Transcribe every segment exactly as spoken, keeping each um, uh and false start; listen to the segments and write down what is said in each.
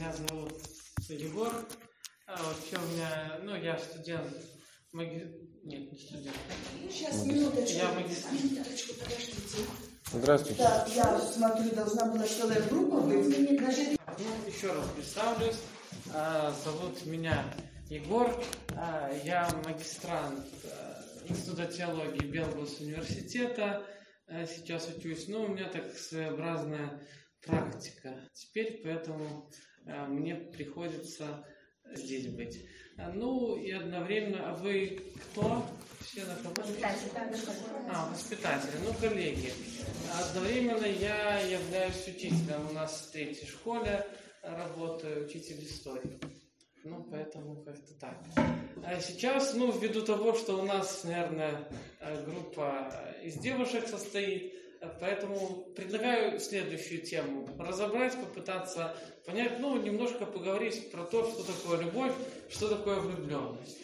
Меня зовут Егор. А вообще у меня, ну, я студент, маги... нет, не студент. Сейчас, минуточку. Я магистр. Минуточку, подождите. Здравствуйте. Так, я смотрю, должна была целая группа быть. Значит, Ну, еще раз представлюсь. А, зовут меня Егор. А, я магистрант а, Института теологии Белгос-университета. А, сейчас учусь. Ну, у меня так своеобразная практика теперь, поэтому а, мне приходится здесь быть. А, ну, и одновременно... А вы кто? Все на кого? А, воспитатели. Ну, коллеги. Одновременно я являюсь учителем. У нас в третьей школе работаю, учитель истории. Ну, поэтому как-то так. А сейчас, ну, ввиду того, что у нас, наверное, группа из девушек состоит, поэтому предлагаю следующую тему разобрать, попытаться понять, ну, немножко поговорить про то, что такое любовь, что такое влюбленность.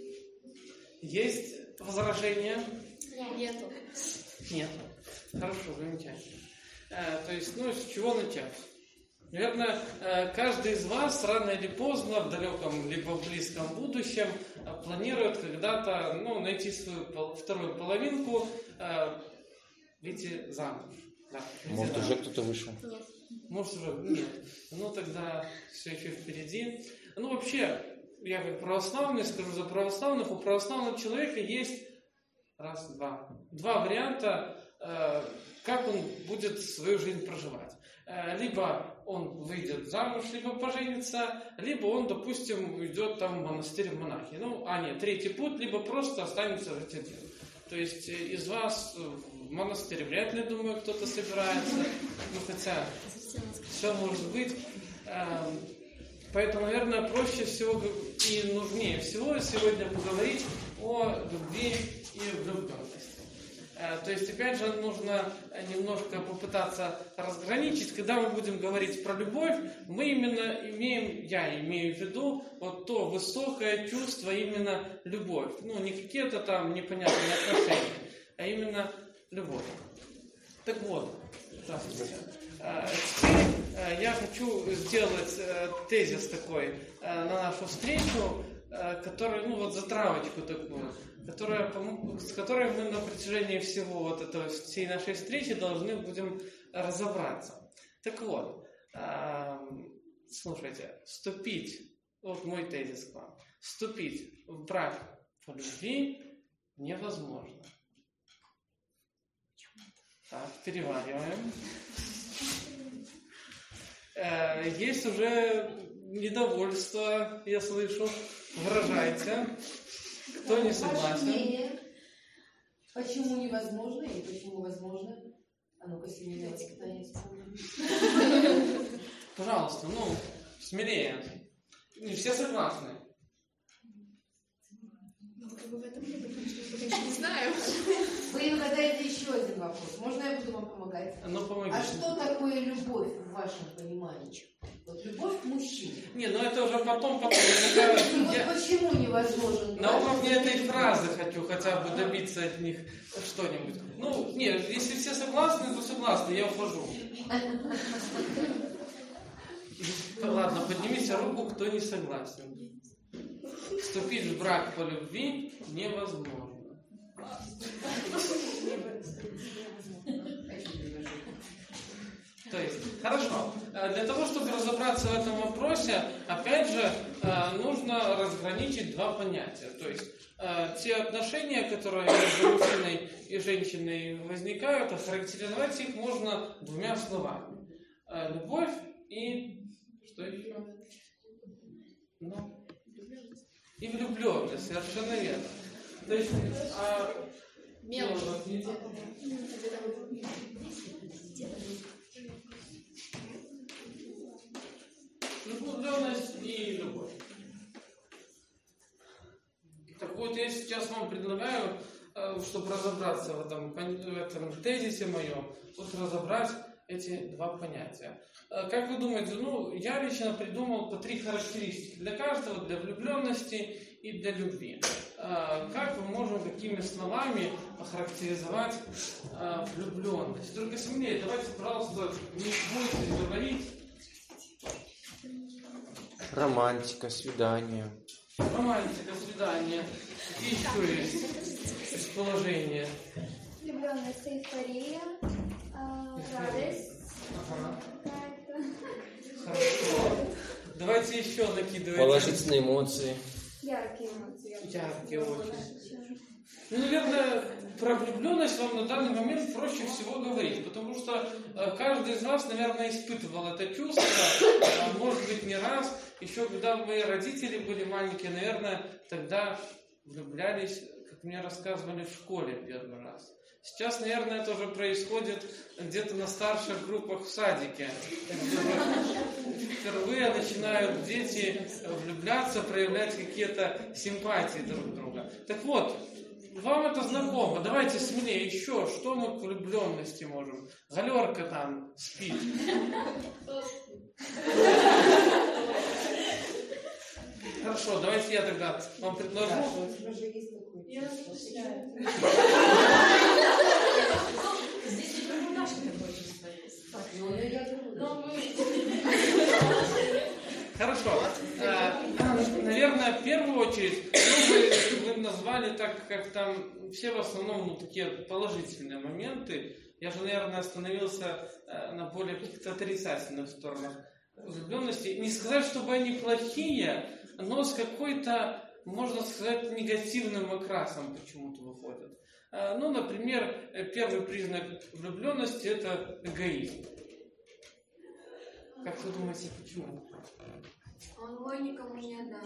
Есть возражения? Нету. Нет. Хорошо, замечательно. Э, то есть, ну, с чего начать? Наверное, э, каждый из вас рано или поздно, в далеком либо в близком будущем, э, планирует когда-то, ну, найти свою пол- вторую половинку, э, выйти замуж. Да, выйти Может, замуж. уже кто-то вышел? Нет. Может, уже нет. Ну, тогда все еще впереди. Ну, вообще, я как православный скажу за православных. У православного человека есть раз, два. Два варианта, э, как он будет свою жизнь проживать. Э, либо он выйдет замуж, либо поженится, либо он, допустим, уйдет там в монастырь в монахи. Ну, а нет, третий путь, либо просто останется жить один. То есть э, из вас в монастырь вряд ли, думаю, кто-то собирается. Ну, хотя все может быть. Э, Поэтому, наверное, проще всего и нужнее всего сегодня поговорить о любви и влюбленности. То есть, опять же, нужно немножко попытаться разграничить. Когда мы будем говорить про любовь, мы именно имеем, я имею в виду, вот то высокое чувство, именно любовь. Ну, не какие-то там непонятные отношения, а именно любовь. Так вот, здравствуйте. Теперь я хочу сделать тезис такой на нашу встречу, который, ну вот затравочку такую, которая, с которой мы на протяжении всего вот этого, всей нашей встречи должны будем разобраться. Так вот, слушайте, вступить, вот мой тезис к вам, вступить в брак по любви невозможно. Так, перевариваем. Есть уже недовольство, я слышу. Выражайте. Кто не согласен? Почему невозможно и почему возможно? А ну-ка, смелее. Пожалуйста, ну, смелее. Не все согласны. Ну, как бы в этом нет, потому что я пока не знаю. Вы угадаете еще один вопрос. Можно я буду вам помогать? Ну, помогите. А что такое любовь в вашем понимании? Вот любовь к мужчине. Не, ну это уже потом, потом. Я... Я... Почему невозможен? На уровне этой фразы хочу хотя бы добиться от них что-нибудь. Ну, нет, если все согласны, то согласны, я ухожу. Ладно, поднимите руку, кто не согласен. Вступить в брак по любви невозможно. То есть, хорошо. Для того, чтобы разобраться в этом вопросе, опять же, нужно разграничить два понятия. То есть, те отношения, которые между мужчиной и женщиной возникают, охарактеризовать их можно двумя словами. Любовь и... Что еще? Ну, и влюбленность, совершенно верно. То есть, а... Мелочь. Влюбленность и любовь. Так вот, я сейчас вам предлагаю, чтобы разобраться в этом, в этом тезисе моем, вот разобрать эти два понятия. Как вы думаете, ну, я лично придумал по три характеристики для каждого, для влюбленности и для любви. Как мы можем, какими словами охарактеризовать влюбленность? Только смелее, давайте, пожалуйста, не будете говорить. Романтика, свидание. Романтика, свидание. Какие еще есть расположения? Влюбленность, эйфория, а, радость Ага, какая-то. хорошо. Давайте еще накидывайте. Положительные эмоции. Яркие эмоции. Яркие очень. Ну, наверное, про влюбленность вам на данный момент проще всего говорить, потому что э, каждый из вас, наверное, испытывал это чувство, а, может быть, не раз. Еще когда мои родители были маленькие, наверное, тогда влюблялись, как мне рассказывали, в школе первый раз. Сейчас, наверное, это уже происходит где-то на старших группах в садике. Впервые начинают дети влюбляться, проявлять какие-то симпатии друг к другу. Так вот, вам это знакомо. Давайте смелее еще. Что мы к влюбленности можем? Галерка там спит. Хорошо, давайте я тогда вам предложу. У тебя же есть такой. Я размышляю. Здесь и мурашки хочется есть. Ну, я говорю. Но вы... Хорошо. Э, наверное, в первую очередь, ну, вы, вы назвали так, как там все в основном ну, такие положительные моменты. Я же, наверное, остановился э, на более каких-то отрицательных сторонах влюбленности. Не сказать, чтобы они плохие, но с какой-то, можно сказать, негативным окрасом почему-то выходят. Э, ну, например, первый признак влюбленности – это эгоизм. Как вы думаете, почему? Он мой никому не отдам.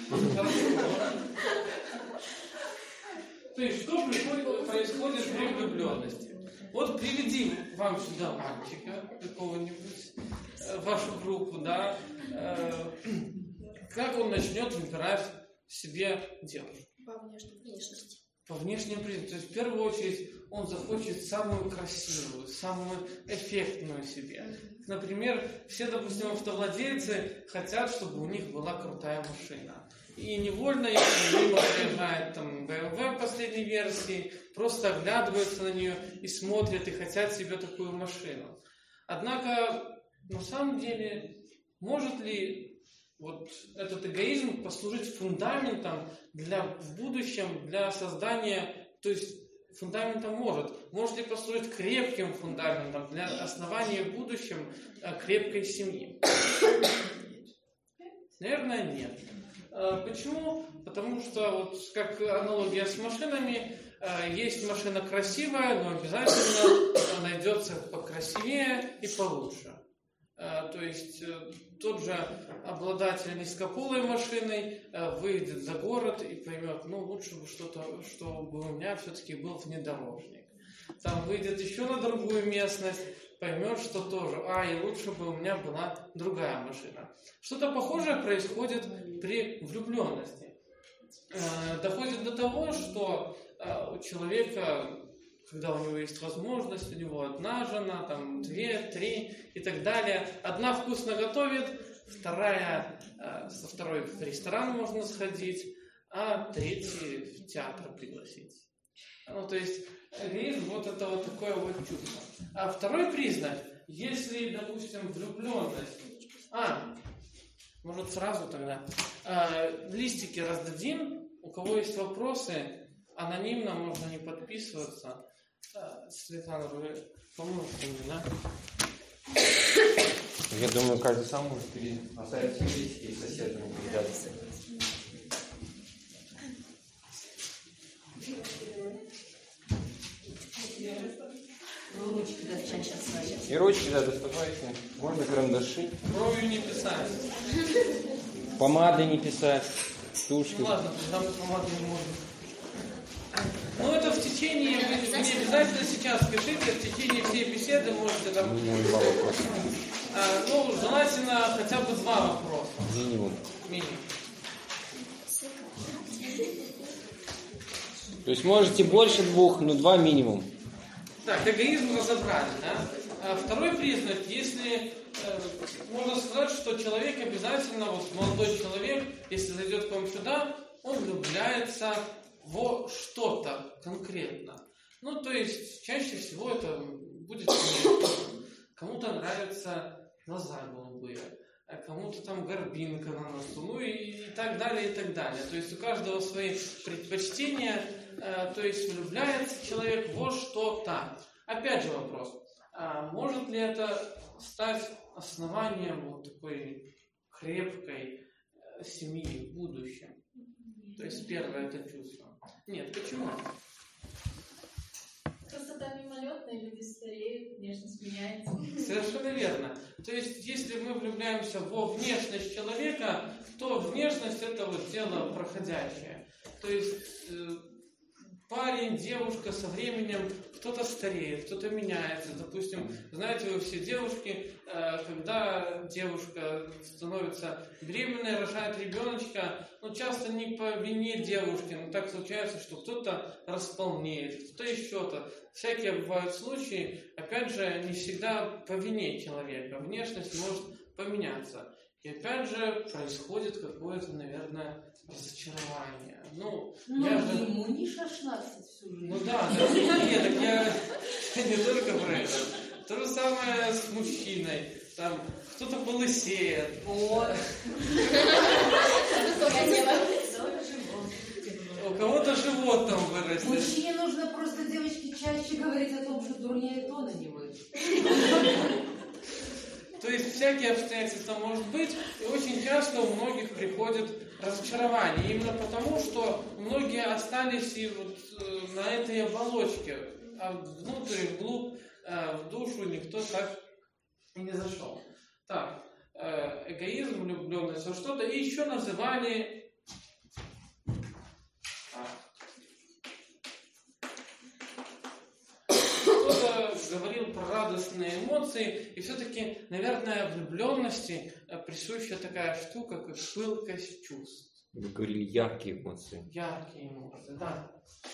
То есть, что приходит, происходит при влюбленности? Вот приведим вам сюда мальчика какого-нибудь, э, вашу группу, да, э, как он начнет выбирать себе девушку? По внешней внешности. По внешним признакам. То есть, в первую очередь, он захочет самую красивую, самую эффектную себе. Например, все, допустим, автовладельцы хотят, чтобы у них была крутая машина. И невольно, если мимо проезжает там бэ эм вэ последней версии, просто оглядываются на нее и смотрят, и хотят себе такую машину. Однако, на самом деле, может ли вот этот эгоизм послужить фундаментом для, в будущем для создания, то есть фундаментом может, может ли послужить крепким фундаментом для основания в будущем крепкой семьи? Наверное, нет. Почему? Потому что, вот как аналогия с машинами, есть машина красивая, но обязательно найдется покрасивее и получше. То есть тот же обладатель низкополой машиной выйдет за город и поймет, ну лучше бы что-то, чтобы у меня все-таки был внедорожник. Там выйдет еще на другую местность, поймет, что тоже, а и лучше бы у меня была другая машина. Что-то похожее происходит при влюбленности. Доходит до того, что у человека, когда у него есть возможность, у него одна жена, там две, три и так далее. Одна вкусно готовит, вторая, со второй в ресторан можно сходить, а третий в театр пригласить. Ну, то есть эгоизм вот это вот такое вот чувство. А второй признак, если, допустим, влюбленность. А, может сразу тогда. А, листики раздадим. У кого есть вопросы, анонимно можно не подписываться. Светлана, вы поможете мне, да? Я думаю, каждый сам может оставить листики и соседу передать. Ручки достать сейчас. И ручки, да, доставайте. Можно карандаши. Бровью не писать. Помадой не писать. Тушкой. Ну ладно, тогда мы помаду не можем. Ну это в течение, вы, вы не обязательно сейчас пишите, в течение всей беседы можете там... Минимум два вопроса. А, ну, желательно хотя бы два вопроса. Минимум. Минимум. То есть можете больше двух, но два минимум. Так, эгоизм разобрали, да? А второй признак, если э, можно сказать, что человек обязательно, вот молодой человек, если зайдет к вам сюда, он влюбляется во что-то конкретно. Ну, то есть, чаще всего это будет кому-то нравятся глаза голубые, а кому-то там горбинка на носу, ну и, и так далее, и так далее. То есть у каждого свои предпочтения, э, то есть влюбляется человек во что-то. Опять же вопрос, а может ли это стать основанием вот такой крепкой э, семьи в будущем? То есть первое это чувство. Нет, почему? Просто там мимолетные, люди стареют, внешность меняется. Совершенно верно. То есть, если мы влюбляемся во внешность человека, то внешность это вот дело проходящее. То есть э, парень, девушка со временем кто-то стареет, кто-то меняется. Допустим, знаете вы все девушки, э, когда девушка становится беременной, рожает ребеночка, ну часто не по вине девушки, но так случается, что кто-то располнеет, кто-то еще-то. Всякие бывают случаи, опять же, не всегда по вине человека. Внешность может поменяться. И опять же происходит какое-то, наверное, разочарование. Ну, Ну, я же... ему не шестнадцать всю жизнь. Ну да, да. Нет, так я не только про это. То же самое с мужчиной. Там кто-то полысеет. Вот. У кого-то живот там вырастет. Мужчине нужно просто, девочки, чаще говорить о том, что дурнее то на него. То есть всякие обстоятельства может быть, и очень часто у многих приходит разочарование. Именно потому, что многие остались и вот э, на этой оболочке, а внутрь, вглубь, э, в душу никто так и не зашел. Так, э, эгоизм, влюбленность, вот что-то. И еще называли... Кто-то говорил про радостные эмоции, и все-таки, наверное, влюбленности присуща такая штука, как пылкость чувств. Вы говорили яркие эмоции. Яркие эмоции, да.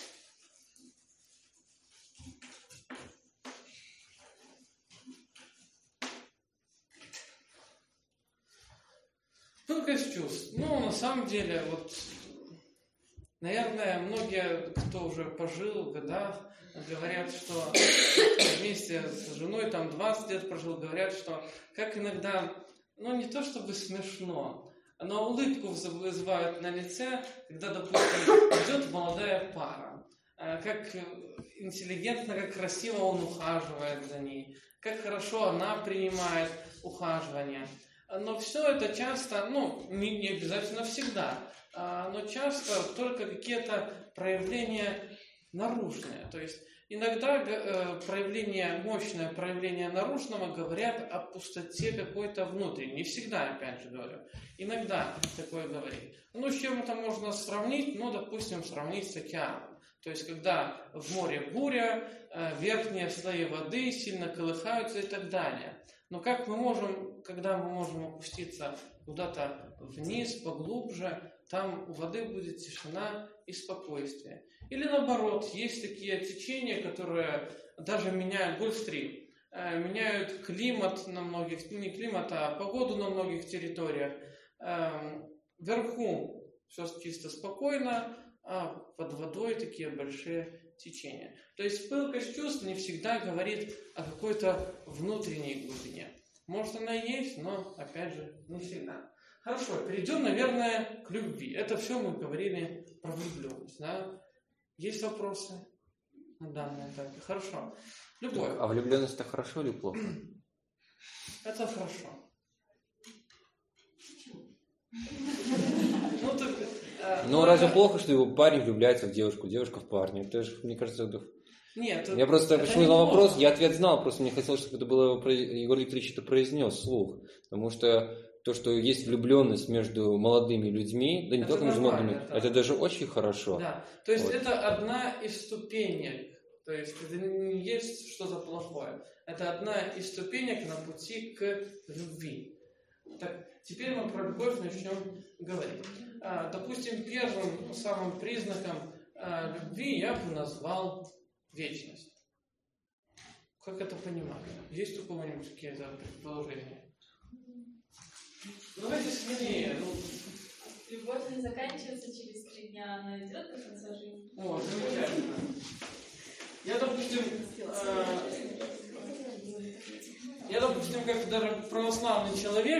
Пылкость чувств. Ну, на самом деле, вот, наверное, многие, кто уже пожил в годах, говорят, что вместе с женой там двадцать лет прожил, говорят, что как иногда, ну не то чтобы смешно, но улыбку вызывают на лице, когда, допустим, идет молодая пара. Как интеллигентно, как красиво он ухаживает за ней, как хорошо она принимает ухаживание. Но все это часто, ну не, не обязательно всегда, но часто только какие-то проявления наружное. То есть иногда э, проявление, мощное проявление наружного говорят о пустоте какой-то внутренней. Не всегда, опять же говорю. Иногда такое говорит. Ну, с чем это можно сравнить? Ну, допустим, сравнить с океаном. То есть, когда в море буря, э, верхние слои воды сильно колыхаются и так далее. Но как мы можем, когда мы можем опуститься куда-то вниз, поглубже, там у воды будет тишина и спокойствие. Или наоборот, есть такие течения, которые даже меняют Гольфстрим, э, меняют климат на многих, не климат, а погоду на многих территориях. Э, вверху все чисто спокойно, а под водой такие большие течения. То есть пылкость чувств не всегда говорит о какой-то внутренней глубине. Может она и есть, но опять же не всегда. Хорошо, перейдем, наверное, к любви. Это все мы говорили про влюбленность, да? Есть вопросы на данном этапе? Хорошо. Любовь. А влюбленность это хорошо или плохо? Это хорошо. Ну, так, э, Ну, разве плохо, что его парень влюбляется в девушку, девушка в парня? Это же, мне кажется, это... Нет. Я просто, это почему задал вопрос, я ответ знал, просто мне хотелось, чтобы это было, Егор Викторович это произнес вслух. Потому что то, что есть влюбленность между молодыми людьми, да не Это только между нормально, молодыми, да. это даже очень хорошо. Да. То есть Вот. это одна из ступенек. То есть это не есть что-то плохое. Это одна из ступенек на пути к любви. Так, теперь мы про любовь начнем говорить. А, допустим, первым самым признаком а, любви я бы назвал вечность. Как это понимать? Есть у кого-нибудь какие-то предположения? Давайте смелее. Ну, Любовь не заканчивается через три дня, она идет до конца жизни. о, замечательно. Я, допустим, э, я, допустим, как даже православный человек,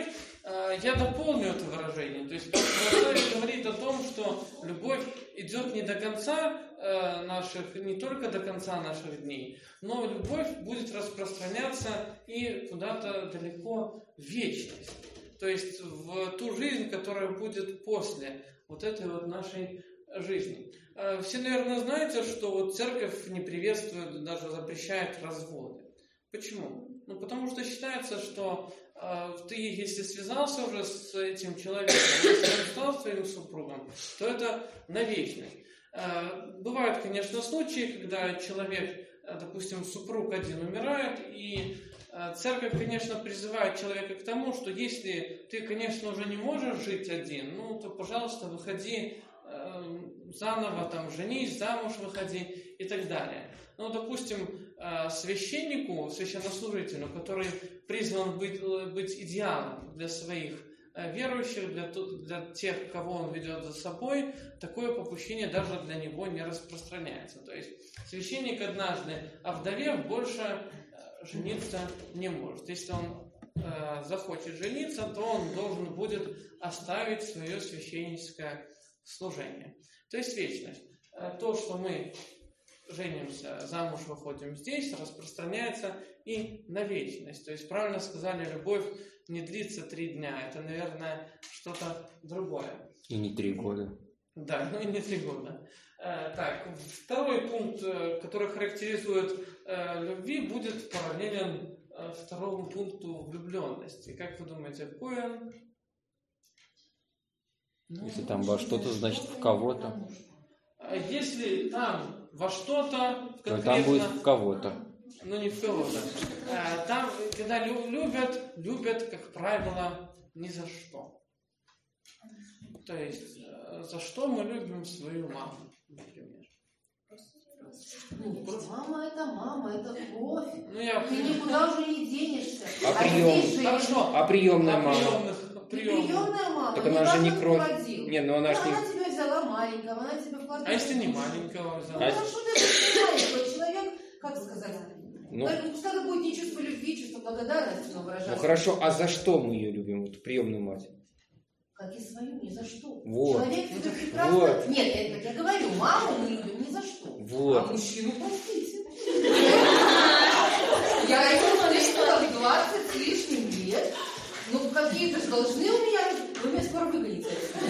э, я дополню это выражение. То есть православие говорит о том, что любовь идет не до конца э, наших, не только до конца наших дней, но любовь будет распространяться и куда-то далеко в вечность. То есть в ту жизнь, которая будет после вот этой вот нашей жизни. Все, наверное, знаете, что вот церковь не приветствует, даже запрещает разводы. Почему? Ну, потому что считается, что э, ты, если связался уже с этим человеком, если он стал своим супругом, то это навечно. Э, бывают, конечно, случаи, когда человек, э, допустим, супруг один умирает, и э, церковь, конечно, призывает человека к тому, что если ты, конечно, уже не можешь жить один, ну, то, пожалуйста, выходи э, заново, там, женись, замуж выходи и так далее. Ну, допустим, священнику, священнослужителю, который призван быть, быть идеалом для своих верующих, для, для тех, кого он ведет за собой, такое попущение даже для него не распространяется. То есть священник, однажды овдовев, больше жениться не может. Если он э, захочет жениться, то он должен будет оставить свое священническое служение. То есть вечность. То, что мы женимся, замуж выходим здесь, распространяется и на вечность. То есть, правильно сказали, любовь не длится три дня. Это, наверное, что-то другое. И не три года. Да, ну и не три года. Так, второй пункт, который характеризует любви, будет параллелен второму пункту влюбленности. Как вы думаете, какой он? Если там во что-то, значит в кого-то. Если там во что-то конкретно... То там будет в кого-то. Ну, не в кого-то. Там, когда любят, любят, как правило, ни за что. То есть, за что мы любим свою маму, например. Ну, мама это мама, это кровь. Ну, я... Ты никуда уже не денешься. А прием? Хорошо. А приемная мама? Приемных, приемных. Приемная мама. Так она же не кровь. Родил. Не, ну она же не... Она тебя взяла маленького, она тебя вкладывает. А если не маленького взяла? Ну, хорошо, ты маленького человек, как сказать? Ну, Поэтому пусть это будет не чувство любви, чувство благодарности, но выражается. ну хорошо, а за что мы ее любим, вот приемную мать? Как и свою, ни за что. Вот. Человек тебя прекрасно... Вот. Нет, я, как я говорю, маму мы любим ни за что. Вот. А мужчину простите. Я родила двадцать с лишним лет. Ну, какие-то же должны у меня... Вы меня скоро выгоните.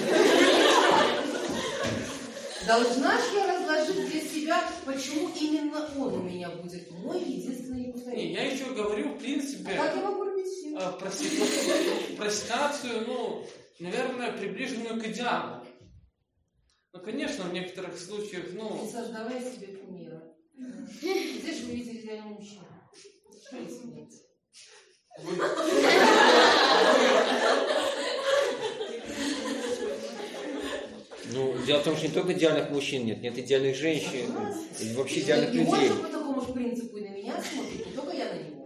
Должна же я разложить для себя, почему именно он у меня будет мой единственный неповторимый. Не, я еще говорю, в принципе, А как я могу любить всех? э, про, ситу- про ситуацию, ну, наверное, приближенную к идеалу. Ну, конечно, в некоторых случаях, ну... Не создавай себе кумира. Где же вы видели идеального мужчину? Что это смеется? Ну, дело в том, что не только идеальных мужчин нет, нет идеальных женщин, и вообще идеальных И он людей. же по такому же принципу и на меня смотрит, не только я на него.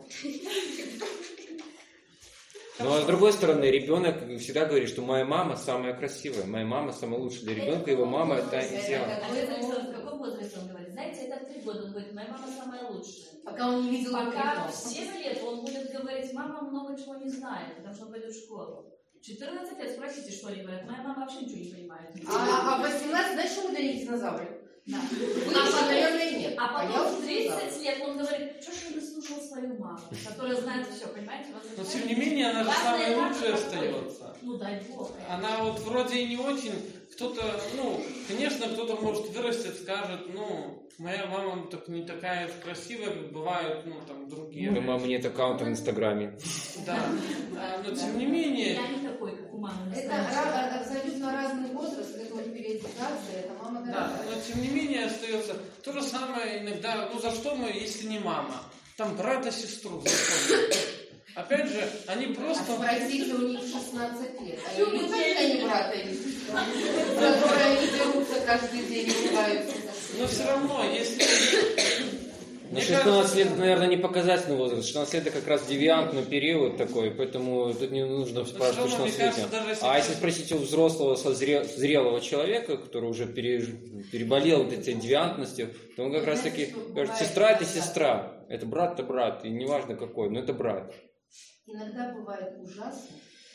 Ну, а с другой стороны, ребенок всегда говорит, что моя мама самая красивая, моя мама самая лучшая для ребенка, его мама это идеал. А вы в каком возрасте он говорит? Знаете, это в три года. Он говорит, моя мама самая лучшая. Пока он не видел Пока его. в семь лет он будет говорить, мама много чего не знает, потому что он пойдет в школу. четырнадцать лет спросите, что они говорят. Моя мама вообще ничего не понимает. А, а восемнадцать, знаешь, что мы для них динозавры? Да. Выше, наверное, нет. А я потом уже в тридцать лет он говорит, что ж он не слушал свою маму, которая знает все, понимаете? Но, тем не менее, она же самая лучшая остается. Ну, дай бог. Она вот вроде и не очень... Кто-то, ну, конечно, кто-то может вырастет, скажет, ну, моя мама так не такая красивая, как бывают, ну, там, другие. У моей мамы нет аккаунта в Инстаграме. Да, а, но тем не менее... Я не такой, как у мамы. Это ra- абсолютно разный возраст, это вот переэдукация, это мама Да, дорогая. но тем не менее остается то же самое иногда, ну, за что мы, если не мама? Там брата, сестру, за что мы? Опять же, они просто... А спросите, у них шестнадцать лет. А я люблю, когда они брата и сестру, которые они дерутся каждый день и ругаются. Но все равно, если... Ну, Мне шестнадцать кажется, лет, наверное, не показательный возраст. шестнадцать лет это как раз девиантный период такой, поэтому тут не нужно спрашивать, что на мне свете. кажется, даже если- А если спросить у взрослого, созре- зрелого человека, который уже переж- переболел вот этой девиантностью, то он как раз таки говорит, сестра это сестра, это брат это брат, и неважно какой, но это брат. Иногда бывает ужасно,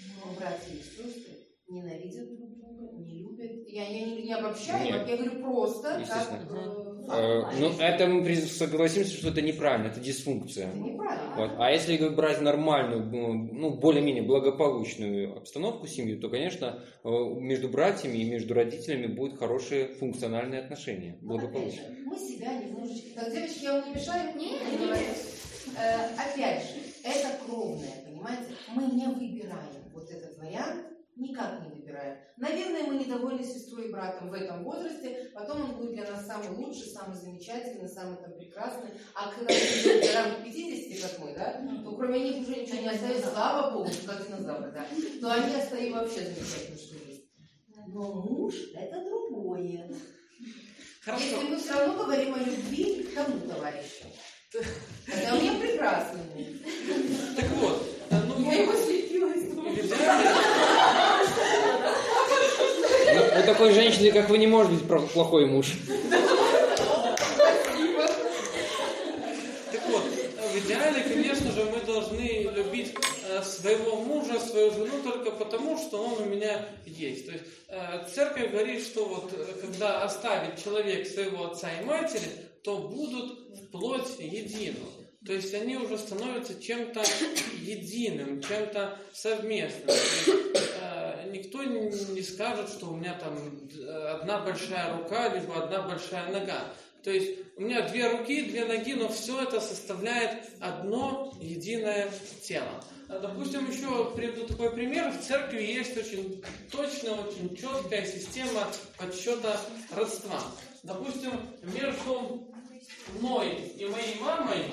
Но братья и сестры ненавидят друг друга, не любят. Я, я не, не обобщаю, Нет. я говорю просто как Естественно. э, Э, факт. Ну, это мы при- согласимся, что это неправильно, это дисфункция. Это неправильно. Вот. А если брать нормальную, ну, более-менее благополучную обстановку семьи, то, конечно, э, между братьями и между родителями будут хорошие функциональные отношения, Вот опять благополучные. же, мы себя немножечко... Так, девочки, я вам не мешаю? Нет, Не говорю. Э, опять же, это кровное, понимаете? Мы не выбираем вот этот вариант, никак не выбираем. Наверное, мы недовольны сестрой и братом в этом возрасте, потом он будет для нас самый лучший, самый замечательный, самый там прекрасный. А когда мы придем к годам пятидесяти, как мы, да, то кроме них уже ничего не остается, слава Богу, как динозавры, да, то они остаются вообще замечательно, что есть. Но муж – это другое. Хорошо. Если мы все равно говорим о любви к тому товарищу. Хотя у меня прекрасный муж. Так вот, э, ну, Я его слепила из того. в идеале, Ну, у такой женщины, как вы, не может быть про- плохой муж. так вот, э, в идеале, конечно же, мы должны любить э, своего мужа, свою жену только потому, что он у меня есть. То есть э, церковь говорит, что вот э, когда оставит человек своего отца и матери, то будут вплоть едину. То есть они уже становятся чем-то единым, чем-то совместным. То есть, э, никто не, не скажет, что у меня там одна большая рука, либо одна большая нога. То есть у меня две руки, две ноги, но все это составляет одно единое тело. А, Допустим, еще приведу такой пример. В церкви есть очень точная, очень четкая система подсчета родства. Допустим, между мной и моей мамой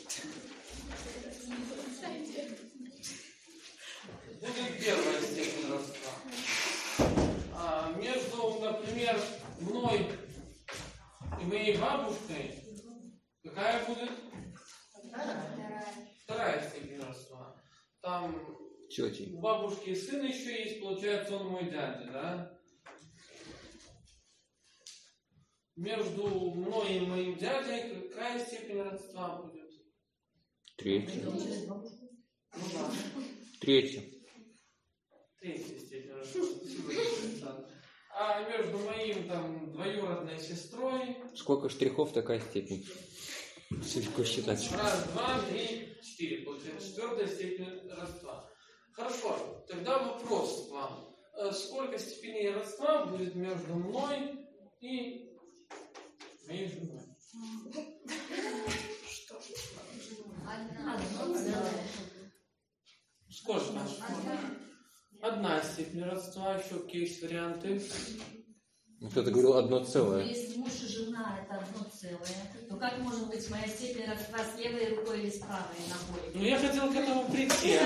будет первая степень родства. А между, например, мной и моей бабушкой какая будет? Вторая степень родства. Там Тети. у бабушки сын еще есть, получается, он мой дядя, да? Между мной и моим дядей какая степень родства будет? Третья. Ну да, Третья. третья степень родства. Спасибо, Александр. А между моим там двоюродной сестрой Сколько штрихов, такая степень. Все легко считать. раз, два, три, четыре. Получается четвертая степень родства. Хорошо, тогда вопрос к вам. Э, Сколько степеней родства будет между мной и моей женой? Сколько? Одна степень родства, еще какие есть варианты? Ну, кто-то говорил одно целое. Если муж и жена это одно целое, то как может быть моя степень родства с левой рукой или с правой ногой? Ну, я хотел к этому прийти.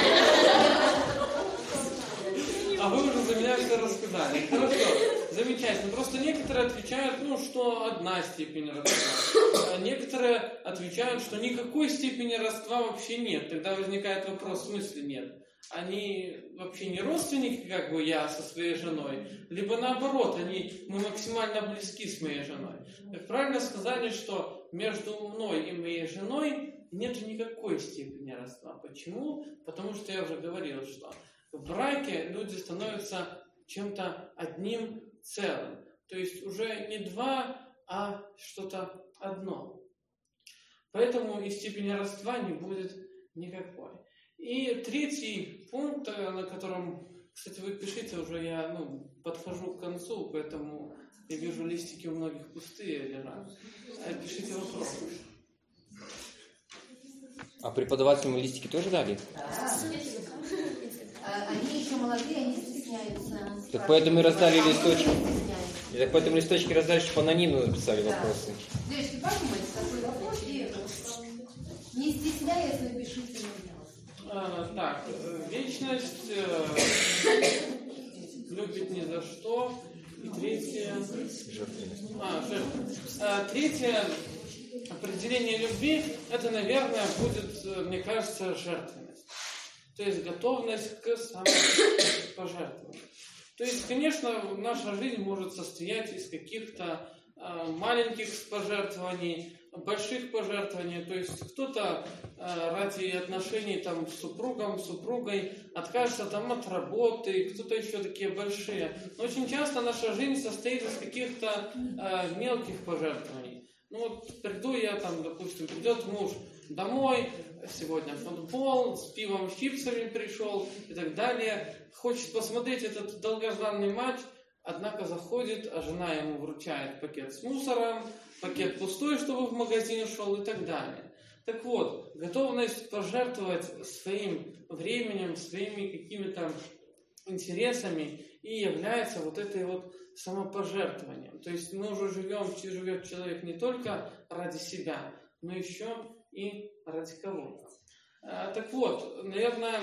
А вы уже за меня все рассказали. Хорошо, замечательно. Просто некоторые отвечают, ну, что одна степень родства. А некоторые отвечают, что никакой степени родства вообще нет. Тогда возникает вопрос, в смысле нет? Они вообще не родственники, как бы я со своей женой, либо наоборот, они, мы максимально близки с моей женой. Как правильно сказали, что между мной и моей женой нет никакой степени родства. Почему? Потому что я уже говорил, что в браке люди становятся чем-то одним целым. То есть уже не два, а что-то одно. Поэтому и степени родства не будет никакой. И третий пункт, на котором, кстати, вы пишите, уже я ну, подхожу к концу, поэтому я вижу листики у многих пустые лежат. Пишите вопросы. А преподавателям листики тоже дали? Да. А, Они еще молодые, они стесняются. Так поэтому и раздали А мы листочки. не стесняемся. И так поэтому листочки раздали, чтобы анонимно написали Да. вопросы. Девочки, подумайте, какой вопрос, и не стесняясь, напишите мне. А, так, э, вечность, э, любит ни за что. И третье... Жертвенность. А, жертвенность. А, третье определение любви, это, наверное, будет, э, мне кажется, жертвенность. То есть готовность к самопожертвованию. То есть, конечно, наша жизнь может состоять из каких-то э, маленьких пожертвований, больших пожертвований, то есть кто-то э, ради отношений там, с супругом, с супругой откажется там, от работы, кто-то еще такие большие. Но очень часто наша жизнь состоит из каких-то э, мелких пожертвований. Ну вот приду я там, допустим, придет муж домой, сегодня футбол, с пивом, с чипсами пришел и так далее, хочет посмотреть этот долгожданный матч, однако заходит, а жена ему вручает пакет с мусором, пакет пустой, чтобы в магазин шел и так далее. Так вот, готовность пожертвовать своим временем, своими какими-то интересами и является вот этой вот самопожертвованием. То есть мы уже живем, живет человек не только ради себя, но еще и ради кого-то. А, так вот, наверное,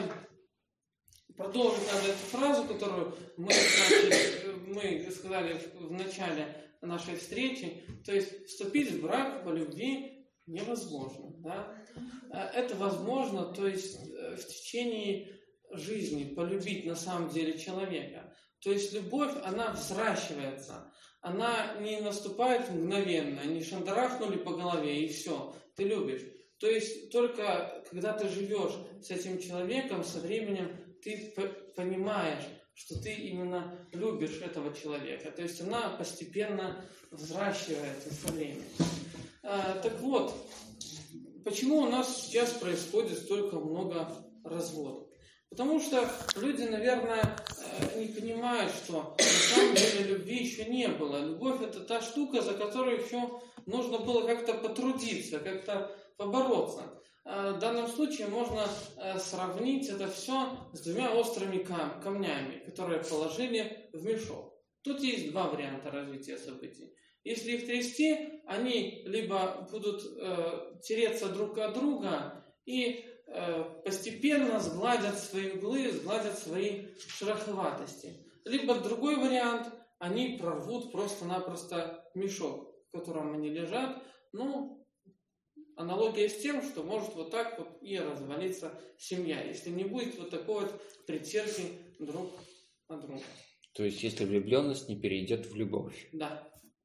продолжим эту фразу, которую мы, начали, мы сказали в начале нашей встречи, то есть вступить в брак по любви невозможно. Да? Это возможно, то есть в течение жизни полюбить на самом деле человека. То есть любовь, она взращивается, она не наступает мгновенно, не шандарахнули по голове и все, ты любишь. То есть только когда ты живешь с этим человеком, со временем ты понимаешь, что ты именно любишь этого человека. То есть она постепенно взращивается со временем. А, так вот, почему у нас сейчас происходит столько много разводов? Потому что люди, наверное, не понимают, что на самом деле любви еще не было. Любовь – это та штука, за которую еще нужно было как-то потрудиться, как-то побороться. В данном случае можно сравнить это все с двумя острыми камнями, которые положили в мешок. Тут есть два варианта развития событий. Если их трясти, они либо будут э, тереться друг от друга и э, постепенно сгладят свои углы, сгладят свои шероховатости. Либо другой вариант, они прорвут просто-напросто мешок, в котором они лежат. Ну, аналогия с тем, что может вот так вот и развалиться семья, если не будет вот такой вот притирки друг от друга. То есть, если влюбленность не перейдет в любовь. Да.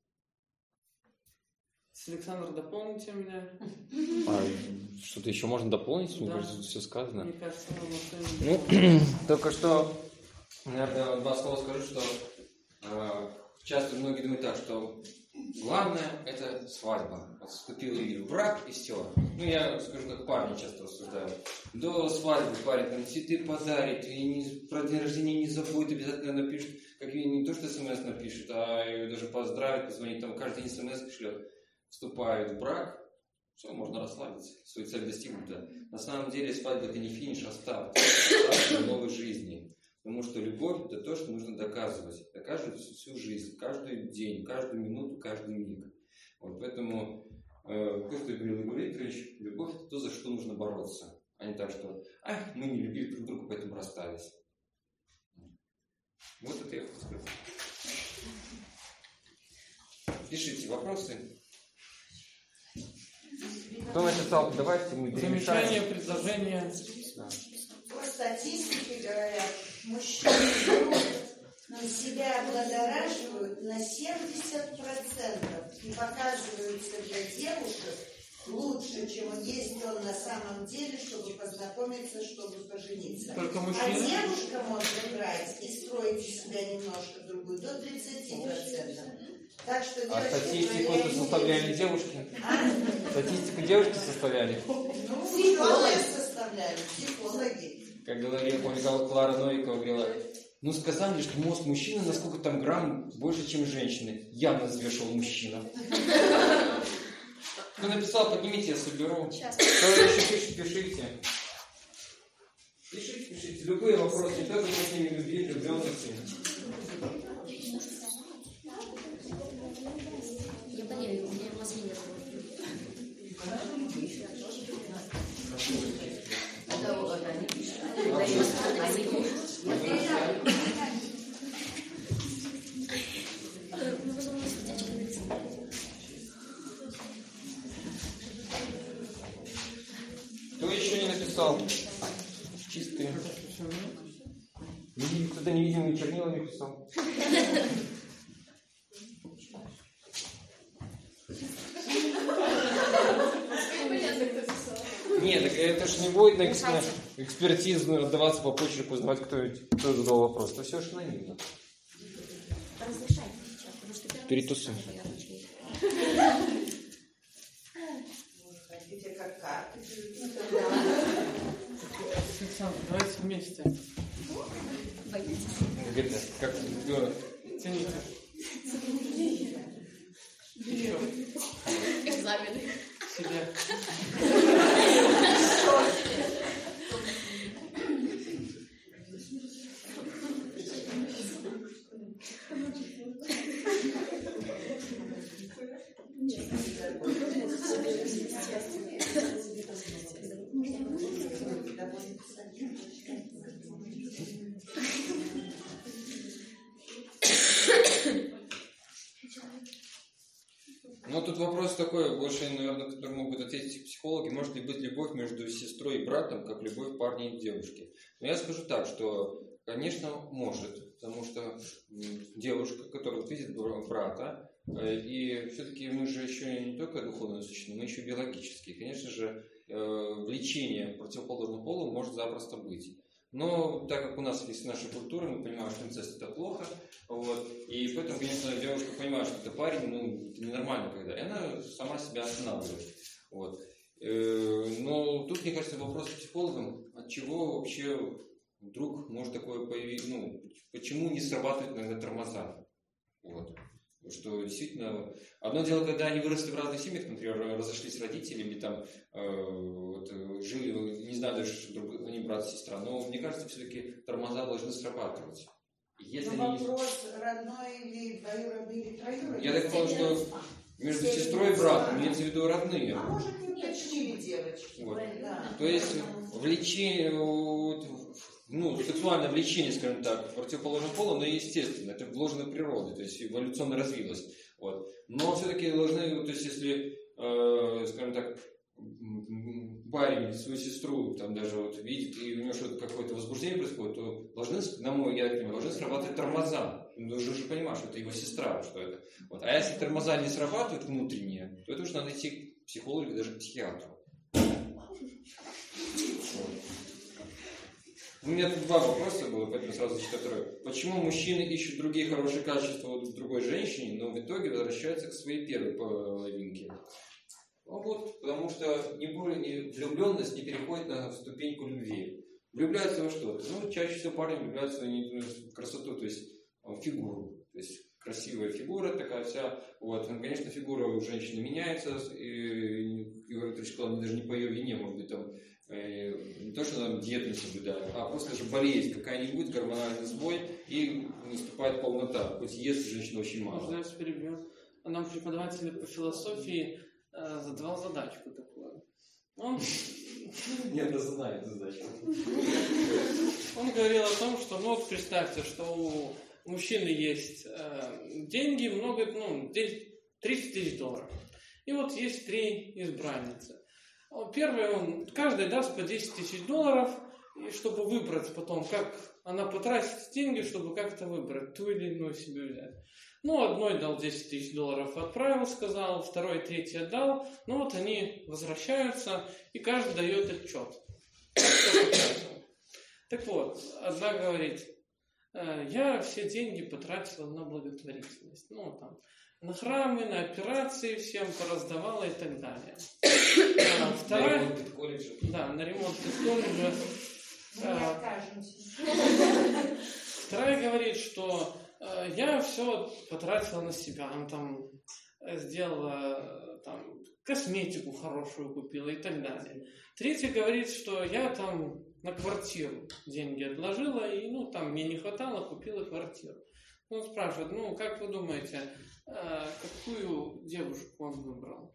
Александр, дополните меня. А что-то еще можно дополнить? Мне Да. кажется, все сказано. Мне кажется, нужно что-нибудь. Ну, только что, наверное, два слова скажу, что э, часто многие думают так, что главное – это свадьба. Вот вступил в брак и все. Ну, я скажу, как парни часто рассуждают. До свадьбы парень там цветы подарит, и не, про день рождения не забудет, обязательно напишет. Как и не то, что смс напишет, а и даже поздравит, позвонит, там каждый день смс шлет. Вступают в брак, все, можно расслабиться, своя цель достигнута. На самом деле свадьба – это не финиш, а старт, старт новой жизни. Потому что любовь – это то, что нужно доказывать. Доказывать всю жизнь, каждый день, каждую минуту, каждый миг. Вот поэтому, э, как говорил Игорь Викторович, любовь – это то, за что нужно бороться. А не так, что «ах, мы не любили друг друга, поэтому расстались». Вот это я хочу сказать. Пишите вопросы. Кто написал? Давайте мы Замечания, предложения. Да. По статистике говорят, мужчины берут на себя облагораживают на семьдесят процентов и показываются для девушек лучше, чем есть он на самом деле, чтобы познакомиться, чтобы пожениться. Только А мужчины. девушка может играть и строить из себя немножко другую до тридцати процентов. Так что А девочки, статистику проверяйте. это составляли девушки? А? Статистику девушки составляли? Ну, психологи составляли, психологи. Как говорила, помню, Клара Новикова говорила, ну сказали, что мозг мужчины на сколько там грамм больше, чем женщины. Явно взвешивал мужчина. Кто написал, поднимите, я соберу. Сейчас. Кто еще пишет, пишите. Пишите, пишите. Любые вопросы, не только с ними любви, влюбленности. Я болею, у меня мозги нет. Кто еще не написал? Чистые. Кто-то невидимыми чернилами писал. Нет, так это ж не будет на экс- на экспертизу отдаваться по почерку, узнавать, кто, кто задал вопрос. Это все же анонимно. Разрешайте сейчас, потому что первый Перетусуй. раз я ручки. Хотите как карты? Александр, давайте вместе. Боитесь? Это как ребенок. Тяните. Еще. Экзамены. Себе. Ну, тут вопрос такой, больше, наверное, который могут ответить психологи. Может ли быть любовь между сестрой и братом, как любовь парня и девушки? Но я скажу так, что, конечно, может. Потому что м, девушка, которая вот видит бра- брата, э, и все-таки мы же еще не только духовные существа, мы еще биологические. Конечно же, э, влечение противоположного пола может запросто быть. Но так как у нас есть наша культура, мы понимаем, что инцест это плохо, вот, и поэтому, конечно, девушка понимает, что это парень, ну, это ненормально когда, и она сама себя останавливает. Вот. Э, Но тут, мне кажется, вопрос к психологам, от чего вообще вдруг может такое появиться, ну, почему не срабатывают иногда тормоза. Вот. Потому что действительно, одно дело, когда они выросли в разных семьях, например, разошлись родителями, там, э, вот, жили, не знаю даже, что друг, они брат и сестра, но мне кажется, все-таки тормоза должны срабатывать. Если Но они не- вопрос, родной или двоюродный или троюродный. Я так понял, что между сестрой и братом, имеется в виду родные. А может, не уточнили девочки. Вот. Да. То есть влечение, вот, ну, сексуальное влечение, скажем так, противоположного пола, но естественно, это вложено природой, то есть эволюционно развилось. Вот. Но все-таки должны, то есть если, э, скажем так, парень свою сестру там даже вот видит, и у него что-то какое-то возбуждение происходит, то должны, на мой, я так понимаю, должны срабатывать тормоза. Он должен же понимать, что это его сестра, что это. Вот. А если тормоза не срабатывают внутренние, то это уже надо идти к психологу или даже к психиатру. У меня тут два вопроса было, поэтому сразу зачитаю второй. Почему мужчины ищут другие хорошие качества вот в другой женщине, но в итоге возвращаются к своей первой половинке? Ну вот, потому что не более не, влюбленность не переходит на ступеньку любви. Влюбляются во что-то. Ну, чаще всего парни влюбляются в красоту, то есть в фигуру. То есть красивая фигура такая вся. Вот. Ну, конечно, фигура у женщины меняется. И Игорь Петрович сказал, даже не по ее вине, может быть, там не то, что она диету не соблюдает, а просто даже болезнь какая-нибудь, гормональный сбой, и наступает полнота. Хоть ест женщина очень мало. Можно я вас перебью? Нам преподаватель по философии э, задавал задачку такую. Он, Нет, я знаю эту задачу. он говорил о том, что, ну вот представьте, что у мужчины есть э, деньги, много, ну, тридцать тысяч долларов. И вот есть три избранницы. Первый, он, каждый даст по десять тысяч долларов, и чтобы выбрать потом, как она потратит деньги, чтобы как-то выбрать, ту или иную себе взять. Ну, одной дал десять тысяч долларов, отправил, сказал, второй, третий отдал. Ну, вот они возвращаются, и каждый дает отчет. Так вот, одна говорит, я все деньги потратила на благотворительность. Ну, там, на храмы, на операции всем пораздавала и так далее. А, вторая, На ремонт педколледжа. да, на ремонт педколледжа. Мы не откажемся. Вторая говорит, что э, я все потратила на себя. Она там сделала там, косметику хорошую купила и так далее. Третья говорит, что я там на квартиру деньги отложила, и ну там мне не хватало, купила квартиру. Он спрашивает, ну как вы думаете, э, какую девушку он выбрал?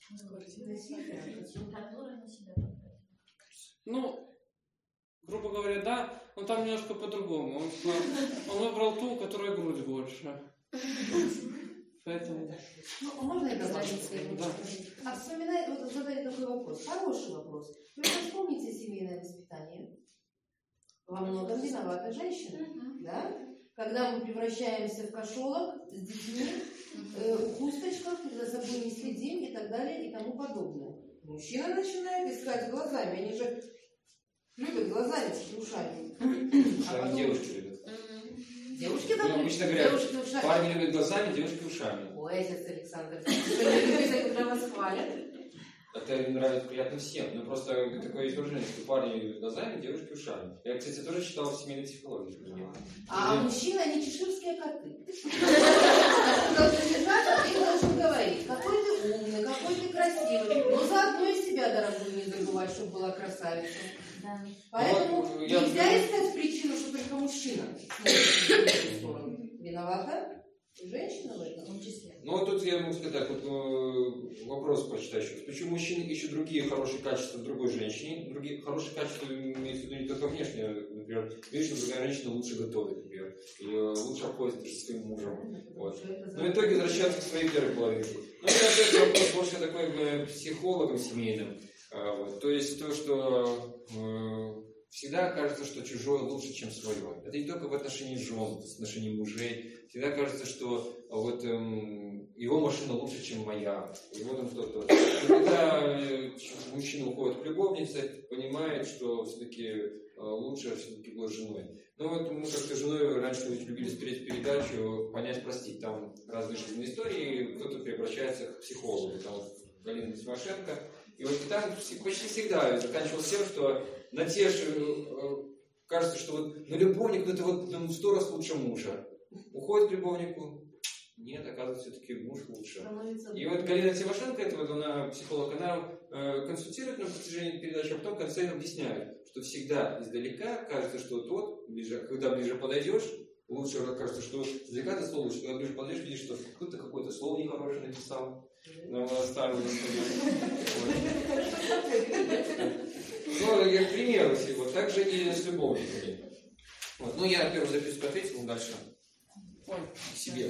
Ну, грубо говоря, да, но там немножко по-другому. Он, сказал, он выбрал ту, у которой грудь больше. Поэтому... Ну, можно я добавлю? Да. А вспоминай, вот задай такой вопрос, хороший вопрос. Вы вспомните семейное воспитание. Во многом виновата женщина, да? Когда мы превращаемся в кошелок с детьми, э, в хусточках, за собой не следим и так далее и тому подобное. Мужчина начинает искать глазами. Они же любят глазами с ушами. Что А они потом- девушки любят. Девушки Ну, там обычно говорят, девушки ушами. парни любят глазами, девушки ушами. Ой, отец Александр, вы не любите, когда вас хвалят? Это нравится приятно всем. Но просто такое есть выражение, что парни любят глазами, девушки ушами. Я, кстати, тоже читал в семейной психологии. А мужчины, они чеширские коты. Должен лежать, а ты должен говорить. Какой ты умный, какой ты красивый. Но заодно и себя, дорогую, не забывать, чтобы была красавица. Да. Поэтому Вот, я- нельзя искать причину, что только мужчина смотрит в эту сторону. Виновата и женщина в этом. В том числе. Ну, вот тут я могу сказать так, вот э, вопрос прочитаю еще. Почему мужчины ищут другие хорошие качества в другой женщине? Другие хорошие качества имеются в виду не только внешние. Например, видишь, что другая женщина лучше готовит, например, или лучше обходится со своим мужем. Вот. Но в итоге возвращаться к своей первой половинке. Ну, это опять вопрос больше такой э, психологом семейным. А, вот. То есть то, что э, всегда кажется, что чужое лучше, чем свое. Это не только в отношении жен, в отношении мужей. Всегда кажется, что вот эм, его машина лучше, чем моя. Его там кто-то. И когда э, мужчина уходит к любовнице, понимает, что все-таки э, лучше все-таки была женой. Ну вот мы как-то с женой раньше любили смотреть передачу «Понять, простить». Там разные жизненные истории, кто-то превращается к психологу. Там вот Галина Тимошенко. И вот там почти всегда заканчивалось тем, что на те же, э, кажется, что вот на любовник, ну это вот ну, в сто раз лучше мужа. Уходит к любовнику, нет, оказывается, все-таки муж лучше. И вот Галина Тимошенко, это вот она психолог, она э, консультирует на протяжении передачи, а потом в конце объясняет, что всегда издалека кажется, что тот, ближе, когда ближе подойдешь, лучше кажется, что издалека это слово лучше, когда ближе подойдешь, видишь, что кто-то какое-то слово нехорошее написал. На старую Ну, я к примеру всего. Так же и с любовниками. Вот. Ну, я первую записку ответил, дальше к себе.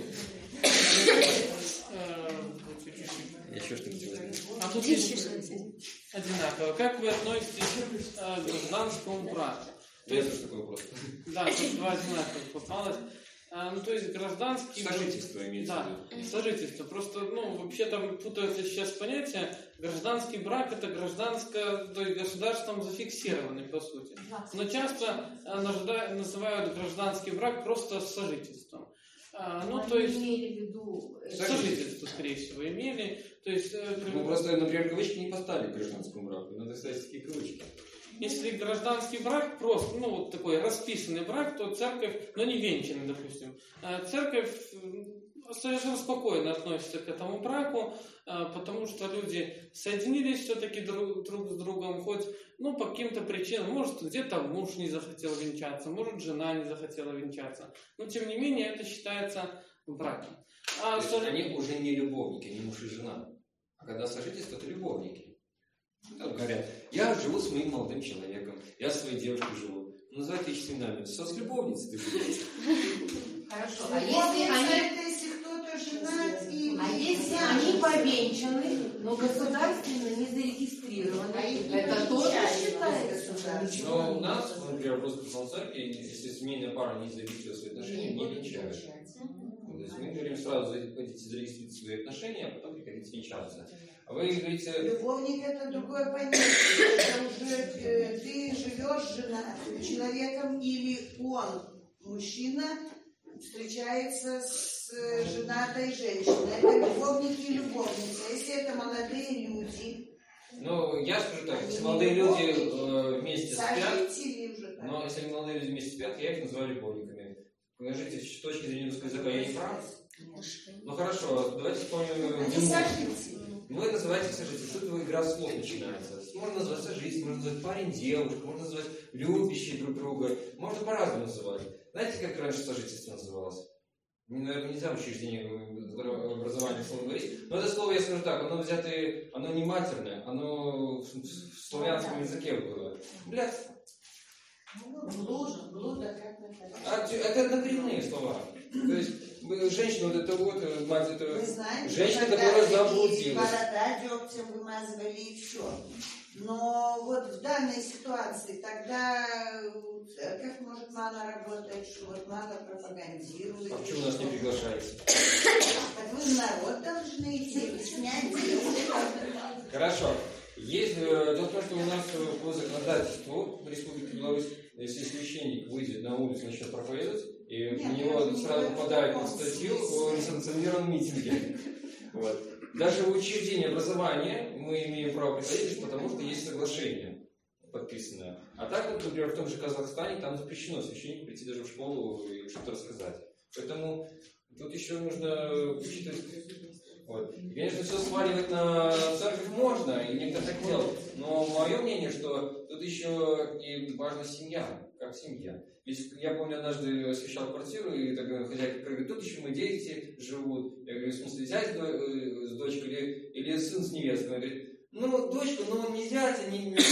Еще что-то делать. А тут есть одинаково. Как вы относитесь к гражданскому браку? То есть, такой вопрос. Да, тут два одинаковых попалось. А, ну, то есть гражданский... Сожительство имеется да, в виду. сожительство. Просто, ну, вообще там путаются сейчас понятия. Гражданский брак — это гражданское, то есть государством зафиксированный, по сути. Но часто а, называют гражданский брак просто сожительством. А, ну, Они то есть... имели в виду... Сожительство, скорее всего, имели. То есть... Ну, просто, например, кавычки не поставили к гражданскому браку. Надо ставить такие кавычки. Если гражданский брак просто, ну, вот такой расписанный брак, то церковь, ну, не венчанный, допустим, церковь совершенно спокойно относится к этому браку, потому что люди соединились все-таки друг, друг с другом, хоть, ну, по каким-то причинам, может, где-то муж не захотел венчаться, может, жена не захотела венчаться, но, тем не менее, это считается браком. А То есть, сож... они уже не любовники, не муж и жена. А когда сожительство, это любовники. Там говорят, я живу с моим молодым человеком, я с своей девушкой живу. Называют вещи именами. Со с любовницей ты живешь. Хорошо. А если они... это если кто-то женат и... А если они повенчаны, но государственно не зарегистрированы, А их не это тоже повенчали считается? государственно. Но у нас, например, просто в церкви, если семейная пара не зарегистрирует свои отношения, не венчают. То есть мы говорим сразу, хотите зарегистрировать свои отношения, а потом приходите венчаться. А вы говорите... Любовник — это другое понятие. Это уже э, ты живешь с женатым человеком, или он, мужчина, встречается с э, женатой женщиной. Это любовники и любовница. Если это молодые люди, Ну, я скажу так, если молодые люди э, вместе спят, сожители уже так. но если молодые люди вместе спят, я их называю любовниками. Скажите, с точки зрения русского языка я не прав? Ну хорошо, давайте вспомним... Они сожители. Ну, вы называете сожительство. Тут игра слов начинается. Можно назвать сожитель, можно назвать парень, девушка, можно назвать любящие друг друга. Можно по-разному называть. Знаете, как раньше сожительство называлось? Наверное, нельзя в учреждении образования слово говорить. Но это слово, я скажу так, оно взятое, оно не матерное, оно в славянском языке было. Блядь. Блуда, блуда, как это? А, это однокоренные слова. То есть женщина, вот это вот, мать, это Вы знаете, женщина, когда которая такие заблудилась. Борода дегтем вымазывали и все. Но вот в данной ситуации тогда как может мама работать, что вот мама пропагандирует. А почему нас не приглашаете? Так вы в народ должны идти, снять девушку. Хорошо. Есть, дело в том, что у нас по законодательству Республики Беларусь, если священник выйдет на улицу и начнет проповедовать, и Нет, на него не сразу попадает в под таком статью смысле. о несанкционированном митинге. Вот. Даже в учреждении образования мы имеем право приходить, лишь потому что есть соглашение подписанное. А так, вот, например, в том же Казахстане там запрещено священнику прийти даже в школу и что-то рассказать. Поэтому тут еще нужно учитывать. Вот. И, конечно, все сваливать на церковь можно, и некоторые так делают. Но мое мнение, что тут еще и важна семья, как семья. Ведь я помню, однажды освещал квартиру, и тогда хозяйка говорит, тут еще мои дети живут. Я говорю, в смысле, зять с дочкой или, или сын с невесткой? Она говорит, ну, дочка, ну, не зять, не, не...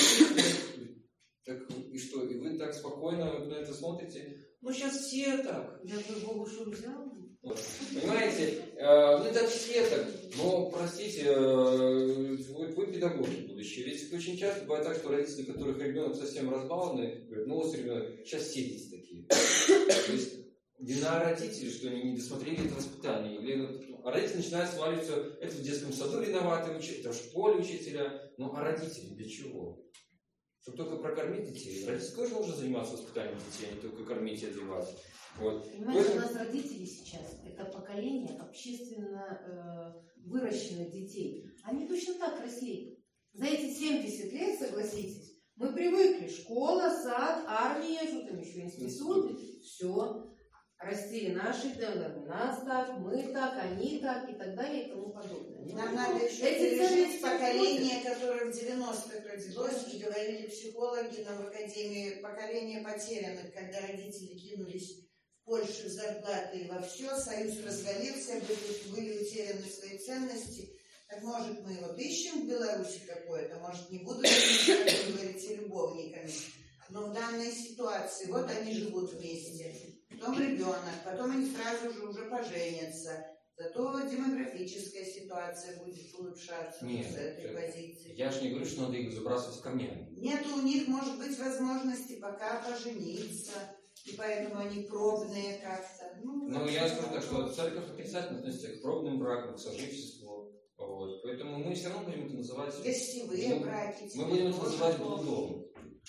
Так, и что, и вы так спокойно на это смотрите? Ну, сейчас все так. Я бы Богу что взял? Вот. Понимаете, э, ну это все так, но, простите, э, вы, вы педагоги будущие. Ведь очень часто бывает так, что родители, которых ребенок совсем разбалованный, говорят, ну вот ребенок, сейчас все дети такие. То есть вина родителей, что они не досмотрели это воспитание. Или, а родители начинают сваливаться, это в детском саду виноваты, это в школе учителя. Ну а родители для чего? Чтобы только прокормить детей. Родителям тоже нужно заниматься воспитанием детей, а не только кормить и одевать. Вот. Понимаете, у нас родители сейчас, это поколение общественно э, выращенных детей. Они точно так росли. За эти семьдесят лет, согласитесь, мы привыкли. Школа, сад, армия, что там еще, институт. Все. Растили наши деньги. Нас так, мы так, они так и так далее и тому подобное. Нам надо еще Эти пережить ценности поколение, которое в девяностых родилось, и говорили психологи нам в Академии, поколение потерянных, когда родители кинулись в Польшу зарплаты и во все, союз развалился, были, были утеряны свои ценности. Так может мы вот ищем в Беларуси какое-то, может не будут, как вы говорите, любовниками, но в данной ситуации, вот они живут вместе, потом ребенок, потом они сразу же уже поженятся. Зато демографическая ситуация будет улучшаться. Нет, с этой это, позиции. я же не говорю, что надо их забрасывать камнями. Нет у них, может быть, возможности пока пожениться, и поэтому они пробные как-то. Ну, Но я скажу так, что церковь отрицательно относится к пробным бракам, к сожительству. Вот. Поэтому мы все равно будем это называть... гостевые мы, браки. мы будем это называть блудом.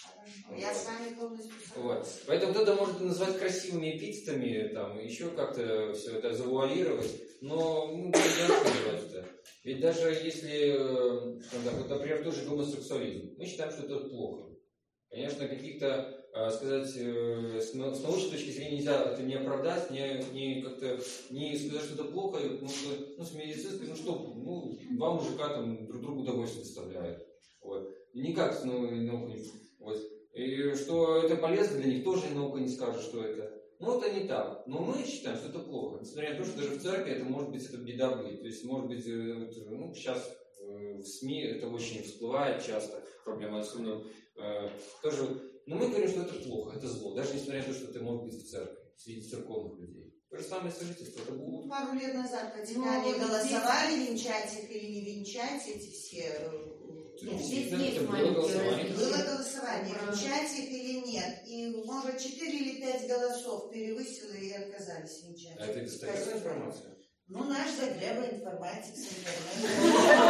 Я с вами полностью Вот. согласна. Поэтому кто-то может это назвать красивыми эпитетами, там, еще как-то все это завуалировать, но мы будем называть это. Ведь даже если, вот, например, тот же гомосексуализм, мы считаем, что это плохо. Конечно, каких-то, сказать, с научной точки зрения нельзя это не оправдать, не, не как-то не сказать, что это плохо, потому что, ну, с медицинской, ну что, ну, два мужика там друг другу удовольствие доставляют. Вот. Никак с наукой. Вот. И что это полезно для них, тоже наука не скажет, что это. Ну, это не так. Но мы считаем, что это плохо. Несмотря на то, что даже в церкви это может быть это беда будет. То есть, может быть, ну, сейчас в СМИ это очень всплывает часто, проблема особенно э, тоже. Но мы говорим, что это плохо, это зло. Даже несмотря на то, что это может быть в церкви, среди церковных людей. То же самое сожительство. Это будет. Пару лет назад в Ватикане Ну, голосовали, венчать их или не венчать, эти все... Нет, Ну, здесь это есть было маленькие голосование. различия. Было голосование, венчать их или нет. И, может, четыре или пять голосов перевысило и отказались венчать. А это достоверная информация? Ну, наш Загреба информатик с интернета.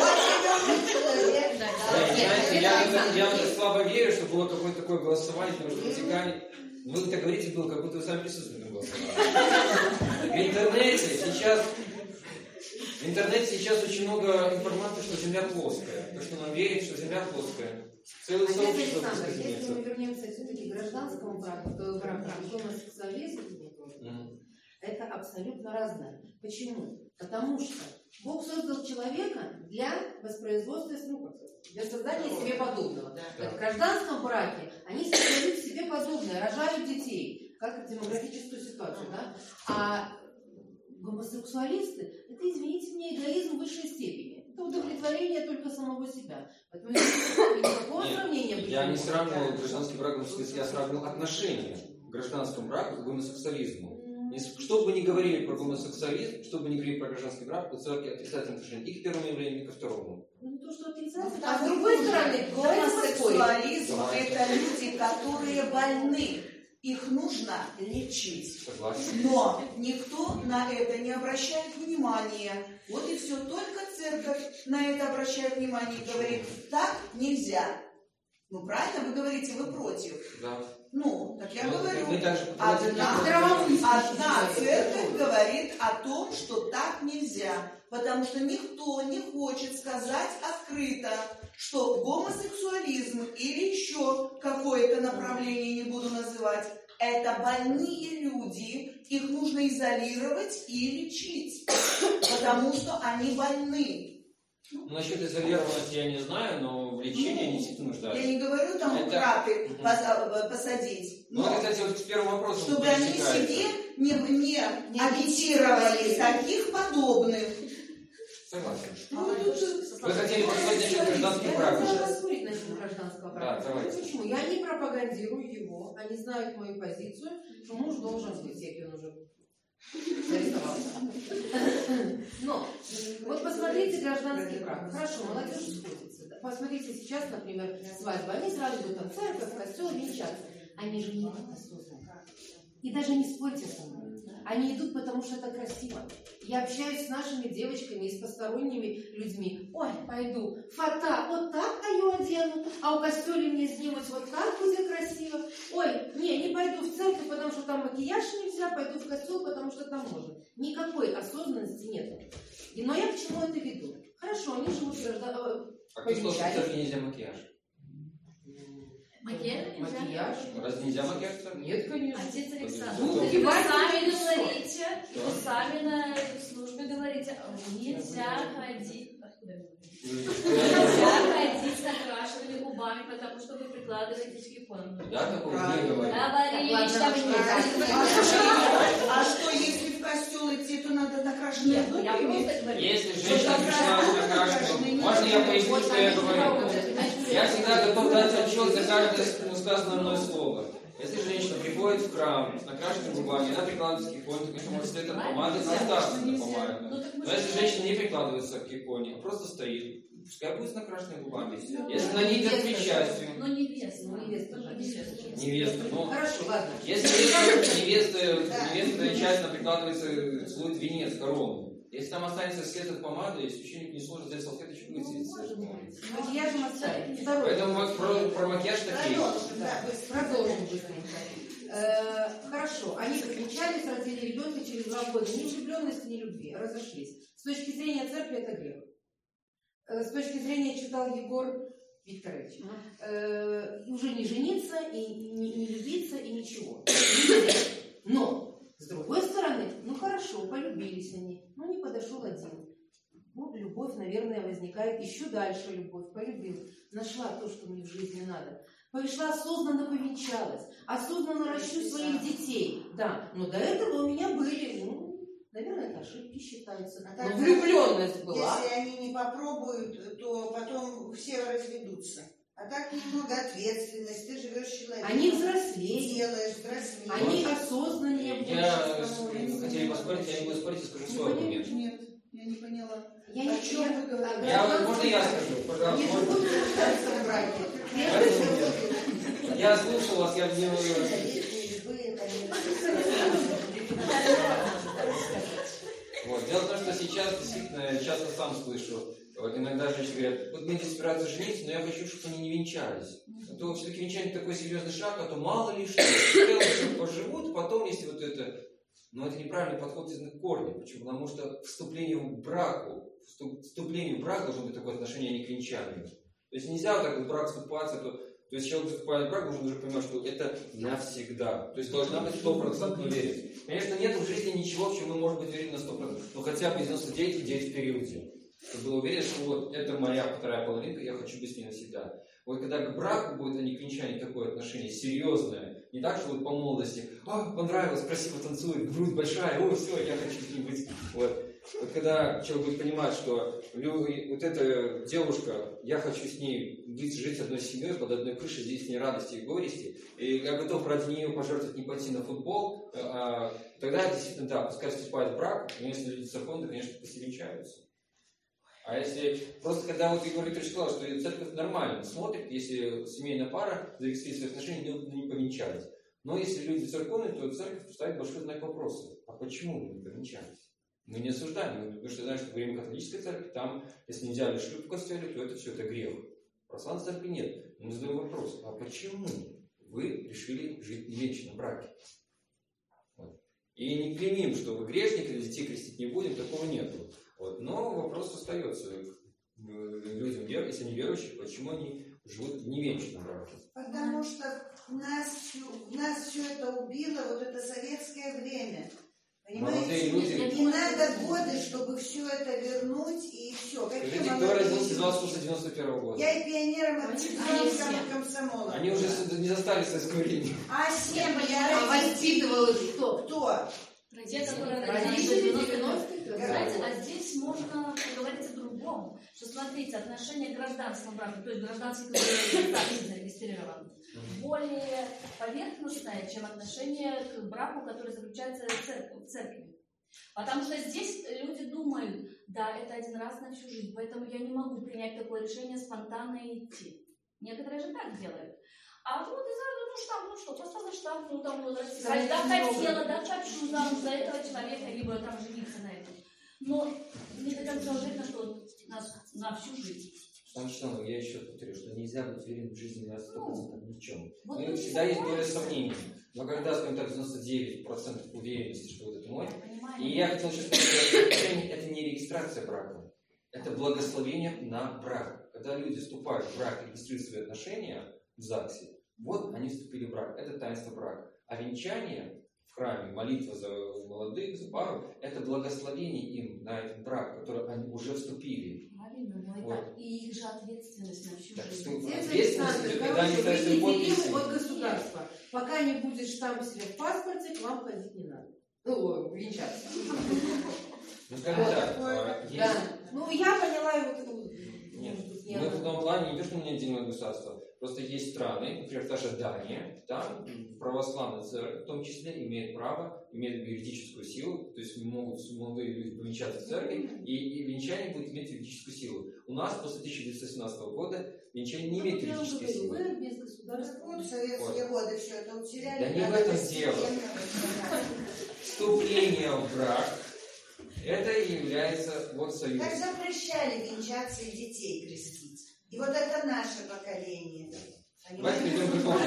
Вот человек. Да, знаете, я, я вот слабо верю, что было какое-то такое голосование, потому что в Ватикане, вы так говорите, было, как будто вы сами присутствовали на голосовании. В интернете сейчас, в интернете сейчас очень много информации, что Земля плоская. То, что нам верит, что Земля плоская. Целое Отец сообщество Александр, если мы высказывается. вернемся все-таки к гражданскому браку, то брак гомосексуализм Мгм. это абсолютно разное. Почему? Потому что Бог создал человека для воспроизводства, ну, как сказать, для создания себе подобного. Да. В гражданском браке они создают себе подобное, рожают детей, как демографическую ситуацию. Да? А гомосексуалисты, это, извините меня, эгоизм высшей степени. Это удовлетворение только самого себя. Поэтому никакого Нет, сравнения быть я не может. сравнивал гражданский брак, я сравнивал отношения к гражданскому браку, к гомосексуализму. Что бы ни говорили про гомосексуализм, что бы ни говорили про гражданский брак, у церкви отрицательное отношение и к первому явлению, и ко второму. Ну, то, что отрицательно. Ну, А с там другой стороны, давайте поспорим. гомосексуализм – это люди, которые больны. Их нужно лечить. Согласен. Но никто на это не обращает внимания. Вот и все. Только церковь на это обращает внимание и говорит, так нельзя. Ну, правильно вы говорите, вы против. Да. Ну, так я Ну, говорю, мы также одна, одна церковь говорит о том, что так нельзя. Потому что никто не хочет сказать открыто, что гомосексуализм или еще какое-то направление, не буду называть, это больные люди, их нужно изолировать и лечить, потому что они больны. Ну, насчет изолированности я не знаю, но в лечении они действительно нуждаются. Я не говорю там Это- краты Мгм. пос- посадить, Ну, но это, кстати, вот с первым вопросом чтобы они пересекается. себе не, не агитировали таких подобных. Согласен. Ну, тут Вы хотели поговорить насчет гражданских прав? Я хотела поспорить насчет гражданского права. Да, давайте. Ну, почему? Я не пропагандирую его, они знают мою позицию, что муж должен быть, всякий он уже зарисовался. Но вот посмотрите гражданские права. Хорошо, молодежь сходится. Да. Посмотрите сейчас, например, свадьба. Они сразу идут там в церковь, в костел, венчаться. Они же не идут осознанно. И даже не спорьте со мной. Они идут, потому что это красиво. Я общаюсь с нашими девочками и с посторонними людьми. Ой, пойду, фата, вот так ее одену, а у костюля мне сделать вот так будет красиво. Ой, не, не пойду в церковь, потому что там макияж нельзя, пойду в костюм, потому что там можно. Никакой осознанности нет. И, но я к чему это веду? Хорошо, они живут в граждан... А кто сказал, что в церкви нельзя макияж? Макияж нельзя? Макияж? Разве нельзя макияж в церкви? Нет, конечно. Отец Александр, Ну, вы одевайте сами лицо. говорите, Да. вы сами на службе говорите, нельзя ходить. Откуда я говорю? Нельзя ходить с накрашенными губами, потому что вы прикладываете телефон. Я такого не говорю. Говорили, что вы не А что, если в костел идти, то надо накрашенные Нет, губы я иметь? просто говорю. Если женщина пришла с накрашенным, можно я поясню, что я говорю? Я всегда готов дать отчет за каждое сказанное мной слово. Если женщина приходит в храм с накрашенными губами, она прикладывается к иконе, то, конечно, может стоит от помады, она остаться на помаде. Но если женщина не прикладывается к иконе, а просто стоит, пускай будет с накрашенными губами. Если на ней идет причастие, Ну, невеста. Ну, невеста, Тоже да. невеста. невеста, ну, Хорошо, ладно. если невеста, невестная часть, она прикладывается, целует венец, корону. Если там останется след от помады, и священник не сможет взять салфеточку и вытереть след от помады. Макияжем оставим. Второй. Поэтому вот про, про макияж такие. Да, продолжим быстренько. Э, хорошо, они повенчались, родили ребенка через два года. Ни влюбленности, ни любви, разошлись. С точки зрения церкви это грех. Э, с точки зрения, читал Егор Викторович, э, уже не жениться, и не, не любиться, и ничего. Но, с другой стороны, ну хорошо, полюбились они, но не подошел один. Ну, любовь, наверное, возникает еще дальше, любовь, полюбил. Нашла то, что мне в жизни надо. Пошла осознанно повенчалась, осознанно ращу своих детей. Да, но до этого у меня были, ну, наверное, это ошибки считаются. А Но так, влюбленность была. Если они не попробуют, то потом все разведутся. А так немного ответственность, ты живешь человеком. Они взрослее, Делаешь, взрослее. они осознаннее больше Я становятся. хотели поспорить, я не буду спорить, я скажу Не свой поняла? аргумент. Нет, я не поняла. Я О не чем я- вы говорите? а Я, гражданские можно я браки скажу, не пожалуйста? живут нуждаются в браке. Можно? Я слушал вас, я не... Вот. Дело в том, что сейчас действительно я часто сам слышу, вот иногда женщины говорят, вот мне здесь собираются жениться, но я хочу, чтобы они не венчались. А то все-таки венчание такой серьезный шаг, а то мало ли что. Сначала поживут, потом, если вот это... Но это неправильный подход из корня. Почему? Потому что вступление в брак, вступление в брак должно быть такое отношение, а не к венчанию. То есть нельзя вот так вот в брак вступаться, то, то есть человек вступает в брак, должен уже понимать, что это навсегда. То есть должна быть стопроцентная уверенность. Конечно, нет в жизни ничего, в чем мы можем быть уверены на сто процентов, но хотя бы девяносто девять и девять в периоде. Чтобы было уверен, что вот это моя вторая половинка, я хочу быть с ней навсегда. Вот когда к браку будет, а не к венчанию, такое отношение серьезное, не так, что вот по молодости, а, понравилось, красиво танцует, грудь большая, о, все, я хочу с ней быть. Вот. Вот когда человек будет понимать, что вот эта девушка, я хочу с ней быть, жить одной семьей, под одной крышей, здесь с ней радости и горести, и я готов ради нее пожертвовать не пойти на футбол, а, тогда действительно, да, пускай вступает в брак, но если люди законы, то, конечно, пусть и венчаются. А если просто когда вот Егор Викторович сказал, что церковь нормально смотрит, если семейная пара зарегистрировала свои отношения, не, не повенчались. Но если люди церковные, то церковь ставит большой знак вопроса. А почему мы не повенчались? Мы не осуждаем, потому что знаем, что во время католической церкви, там, если нельзя взяли шлюп в костеле, то это все, это грех. В православной церкви нет. Мы задаем вопрос, а почему вы решили жить в вечном браке? Вот. И не клеймим, что вы грешник, или детей крестить не будем, такого нету. Вот. Но вопрос остается людям, если они верующие, почему они живут в невенчанном браке. Потому что нас, нас все это убило, вот это советское время. Понимаете? Люди... Не надо годы, чтобы все это вернуть и все. Скажите, кто родился после девяносто первого года? Я и пионером антикоммунистического комсомола. Они уже не застали советское время. А семь я А воспитывал их кто? Кто? Те, которые Родители родились в девяностых? Знаете, а здесь можно поговорить о другом. Что, смотрите, отношение к гражданскому браку, то есть гражданский статус зарегистрирован, более поверхностное, чем отношение к браку, который заключается в церкви. Потому что здесь люди думают, да, это один раз на всю жизнь, поэтому я не могу принять такое решение спонтанно и идти. Некоторые же так делают. А вот из-за, ну штамп, ну что, поставил штамп, ну там, когда хотела, да, хочу замуж за этого человека, либо там жениться на этом. Но не до конца уверена, что нас на всю жизнь. Потому что, я еще повторю, что нельзя быть уверен в жизни на сто процентов ни в чем. Вот Ну, всегда есть доля сомнений. Но когда, скажем так, девяносто девять процентов уверенности, что вот это мой. Понимаю. И я хотел сейчас сказать, что это не регистрация брака. Это благословение на брак. Когда люди вступают в брак, регистрируют свои отношения в ЗАГСе, вот они вступили в брак. Это таинство брака. А венчание в храме, молитва за молодых, за пару, это благословение им на этот брак, который они уже вступили. Правильно, но Вот. это и их же ответственность на всю Так жизнь. что Отец ответственность Александр, идет, когда они короче, ставят вы свои неделимы подписи. от государства. Пока не будет штамп себе в паспорте, к вам ходить не надо. Ну, венчаться. Ну, скажем Вот так, такое, а, есть... Да. Ну, я поняла и вот это. Нет, Я- мы в том плане не то, что мы не отдельное государство. Просто есть страны, например, та же Дания, там православная церковь в том числе имеет право, имеет юридическую силу, то есть могут молодые люди повенчаться в церкви, и, и венчание будет иметь юридическую силу. У нас после тысяча девятьсот семнадцатого года венчание не имеет Я уже юридической говорю, силы. вы без государства. Вот в советские годы все это утеряли. Да не в надо этом постепенно дело. выбирать. Вступление в брак – это является вот союз. Как запрещали венчаться и детей крестить. И вот это наше поколение. Давайте Понимаете? перейдем к другому.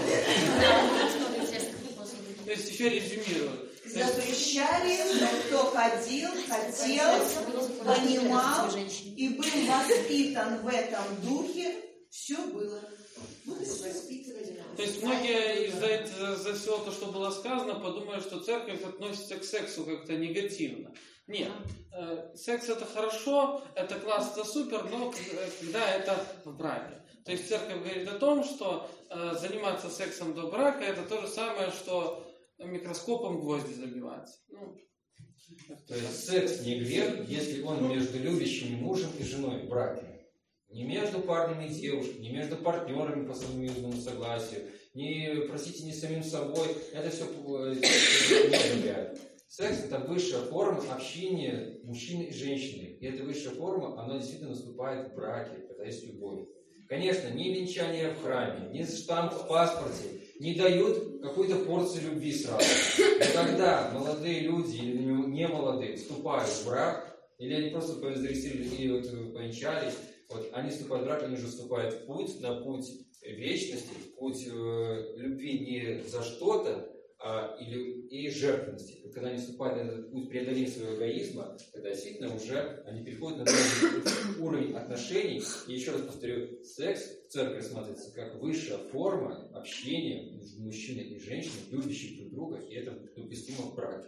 То есть еще резюмирую. То есть Запрещали, но кто ходил, хотел, понимал и был воспитан в этом духе, все было. Ну, то есть воспитывали. То есть многие из-за этого, за всего то, что было сказано, подумают, что церковь относится к сексу как-то негативно. Нет, э, секс это хорошо, это класс, это супер, но когда это в браке. То есть церковь говорит о том, что э, заниматься сексом до брака это то же самое, что микроскопом гвозди забивать. Ну, То есть секс не грех, если он между любящими мужем и женой в браке. Не между парнями и девушками, не между партнерами по совместному согласию, не, простите, не самим собой. Это все не влияет. Секс – это высшая форма общения мужчины и женщины. И эта высшая форма, она действительно наступает в браке, когда есть любовь. Конечно, ни венчание в храме, ни штамп в паспорте не дают какую-то порцию любви сразу. Но когда молодые люди или не молодые вступают в брак, или они просто зарегистрировали и вот повенчались, вот, они вступают в брак, они уже вступают в путь, на путь вечности, в путь э, любви не за что-то, а, или, и жертвенности. Вот, когда они вступают на этот путь преодоления своего эгоизма, тогда действительно уже они переходят на новый уровень отношений. И еще раз повторю, секс в церкви рассматривается как высшая форма общения между мужчиной и женщиной, любящих друг друга, и это допустимо в браке.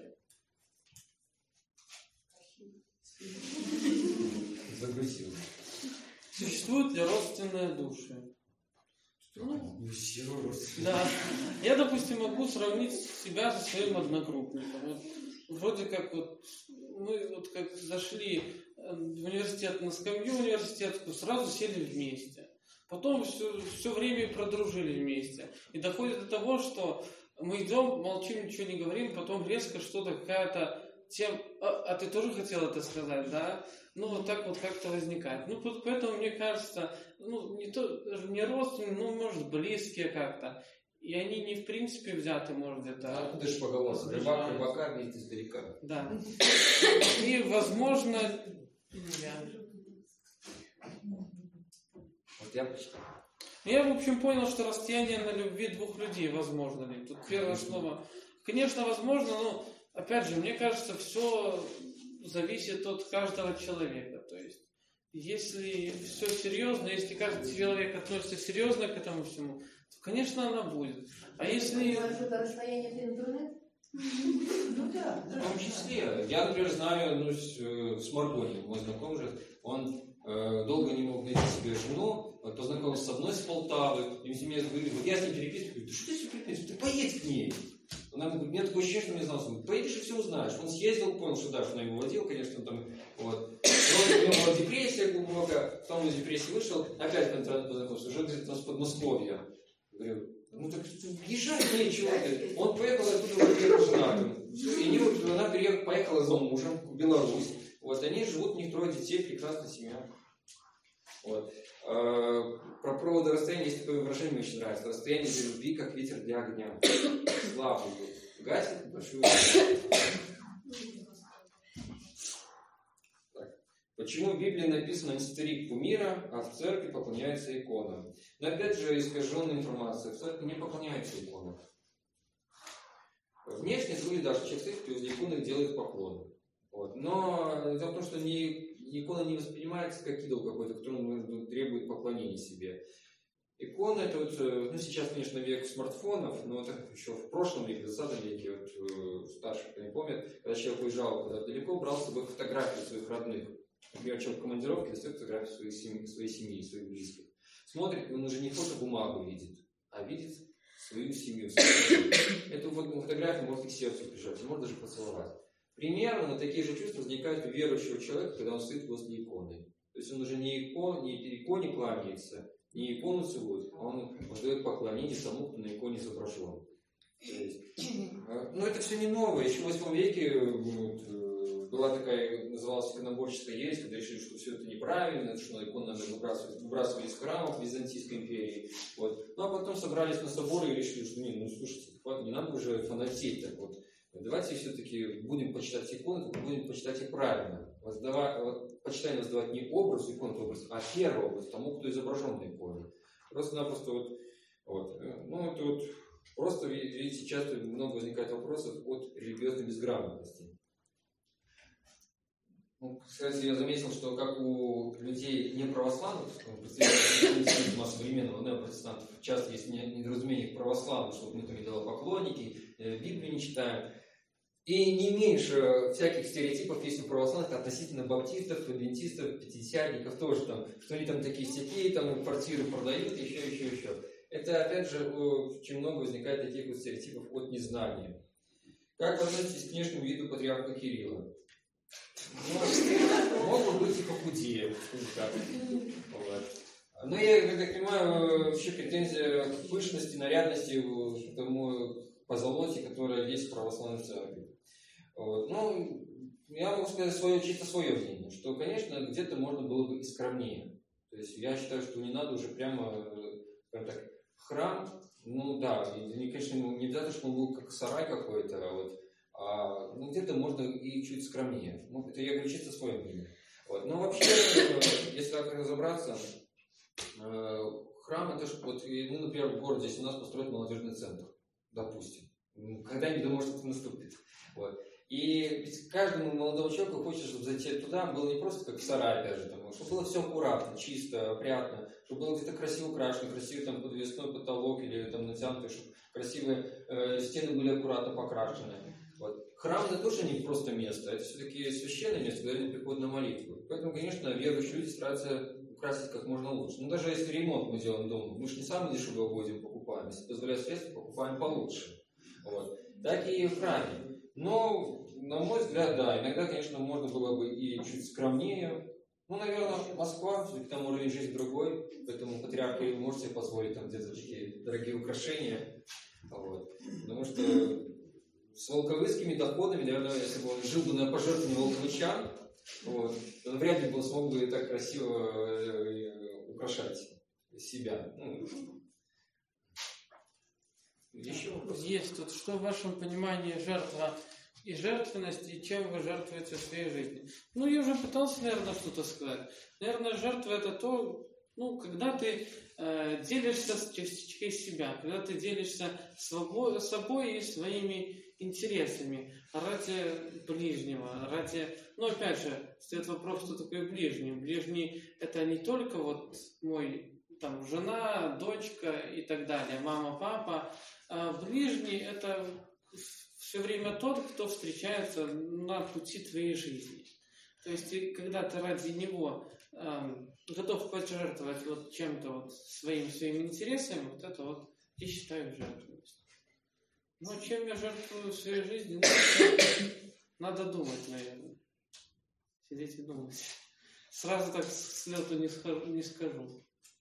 Загрузил. существуют ли родственные души? Ну, все родственники. Да. Я, допустим, могу сравнить себя со своим одногруппником. Вот, вроде как вот мы вот как зашли в университет на скамью университетскую, сразу сели вместе. Потом все, все время продружили вместе. И доходит до того, что мы идем, молчим, ничего не говорим, потом резко что-то какая-то тем... А, а ты тоже хотел это сказать, да? Ну, вот так вот как-то возникает. Ну, поэтому, мне кажется, ну, не то, не родственные, ну, может, близкие как-то. и они не в принципе взяты, может, где-то. А ты же поговорил, рыбак рыбака видит издалека. Да. И, возможно, я... Вот я прочитал. Я, в общем, понял, что расстояние на любви двух людей возможно ли. Тут первое слово. Конечно, возможно, но, опять же, мне кажется, все зависит от каждого человека. То есть, если все серьезно, если каждый человек относится серьезно к этому всему, то, конечно, она будет. А если... Это расстояние это интернет? Ну да. В том числе. Я, например, знаю, ну, с, с Маргони, мой знакомый же, он э, долго не мог найти себе жену, вот, познакомился с одной с Полтавы, и мне говорит, вот я с ней переписываюсь, говорю, да что ты с ней переписываешь, ты поедь к ней. Она говорит, у меня такое ощущение, что он не знал, он говорит, поедешь и все узнаешь. Он съездил, понял, что да, что она его водила, конечно, там, вот. И у него была депрессия глубокая, потом он из депрессии вышел, опять к интернету познакомился, уже где-то там с Подмосковья. Говорю, ну так езжай к ней, чего ты. Он поехал оттуда, уже приехал женатым. И они, вот, она переехала, поехала за мужем в Беларусь. Вот, они живут, у них трое детей, прекрасная семья. Вот. А, про проводы расстояния есть такое выражение, мне очень нравится. Расстояние для любви, как ветер для огня. Слабый гасит большую. Так. Почему в Библии написано «не старик кумира», а в церкви поклоняются иконам? Но опять же искаженная информация. В церкви не поклоняются иконам. Внешне выглядит даже человек стоит, возле иконы делает поклон. Вот. Но дело в том, что не, икона не воспринимается как идол какой-то, который требует поклонения себе. Икона это вот, ну сейчас, конечно, век смартфонов, но это еще в прошлом веке, в двадцатом веке, вот, старшие кто не помнит, когда человек уезжал куда-то далеко, брал с собой фотографии своих родных. Например, человек в командировке достает фотографии своей семьи, своей семьи, своих близких. Смотрит, он уже не фотобумагу видит, а видит свою семью. Эту фотографию может и к сердцу прижать, может даже поцеловать. Примерно такие же чувства возникают у верующего человека, когда он стоит возле иконы. То есть он уже не, икон, не иконе кланяется, не икону целует, а он воздает поклонение тому, кто на иконе изображен. Но это все не новое. Еще в восьмом веке вот, была такая, называлась иконоборческая ересь, когда решили, что все это неправильно, что икону надо выбрасывать, выбрасывать из храмов Византийской империи. Вот. Ну а потом собрались на соборы и решили, что не, ну слушайте, не надо уже фанатеть так вот. Давайте все-таки будем почитать иконы, будем почитать их правильно. Воздавать, вот, почитание воздавать не образ, икон образ, а первый образ тому, кто изображен на иконе. Просто-напросто вот, вот, ну это вот, просто, видите, часто много возникает вопросов от религиозной безграмотности. Ну, кстати, я заметил, что как у людей неправославных, представителей современного неопротестантов, часто есть недоразумение православных, что мы там идолопоклонники, Библию не читаем. И не меньше всяких стереотипов есть у православных относительно баптистов, адвентистов, пятидесятников тоже там, что они там такие всякие, там квартиры продают, еще, еще, еще. Это, опять же, очень много возникает таких вот стереотипов от незнания. Как вы относитесь к внешнему виду патриарха Кирилла? Ну, мог бы быть и похудее. Вот. Но я, как я понимаю, вообще претензия к пышности, нарядности, к тому позолоте, которая есть в православной церкви. Вот. Ну, я могу сказать свое, чисто свое мнение, что, конечно, где-то можно было бы и скромнее. То есть я считаю, что не надо уже прямо, скажем так, храм, ну да, и, конечно, не обязательно, чтобы он был как сарай какой-то, вот, а, ну где-то можно и чуть скромнее. Ну, это я говорю чисто свое мнение. Вот. Но вообще, если так разобраться, храм это же, вот, ну, например, в городе, если у нас построят молодежный центр, допустим, когда-нибудь, может, это наступит. Вот. И каждому молодому человеку хочется, чтобы зайти туда было не просто как в сарай, опять же, там, чтобы было все аккуратно, чисто, опрятно, чтобы было где-то красиво украшено, красивый там подвесной потолок или там натянутый, чтобы красивые э, стены были аккуратно покрашены. Вот. Храм это тоже не просто место, это все-таки священное место, куда люди приходят на молитву. Поэтому, конечно, верующие люди стараются украсить как можно лучше. Но даже если ремонт мы делаем дома, мы же не самые дешевые обои покупаем, если позволяют средства, покупаем получше. Вот. Так и в храме. Но, на мой взгляд, да, иногда, конечно, можно было бы и чуть скромнее. Ну, наверное, Москва, все-таки там уровень жизни другой, поэтому патриарх Кирилл может себе позволить там где-то такие дорогие украшения. Вот. Потому что с волковыцкими доходами, наверное, если бы он жил бы на пожертвовании волковычан, вот, то он вряд ли бы смог бы так красиво украшать себя. Ну, Еще вопрос? Есть тут, что в вашем понимании жертва и жертвенность, и чем вы жертвуете в своей жизни? Ну, я уже пытался, наверное, что-то сказать. Наверное, жертва это то, ну, когда ты э, делишься с частичкой себя, когда ты делишься свобо- собой и своими интересами ради ближнего, ради... Ну, опять же, стоит вопрос, что такое ближний. Ближний это не только вот мой, там, жена, дочка и так далее, мама, папа. А ближний это все время тот, кто встречается на пути твоей жизни. То есть, и когда ты ради него э, готов пожертвовать вот чем-то вот своим, своими интересами, вот это вот я считаю жертвенность. Ну, чем я жертвую в своей жизни, ну, надо думать, наверное. Сидеть и думать. Сразу так с лету не, схожу, не скажу.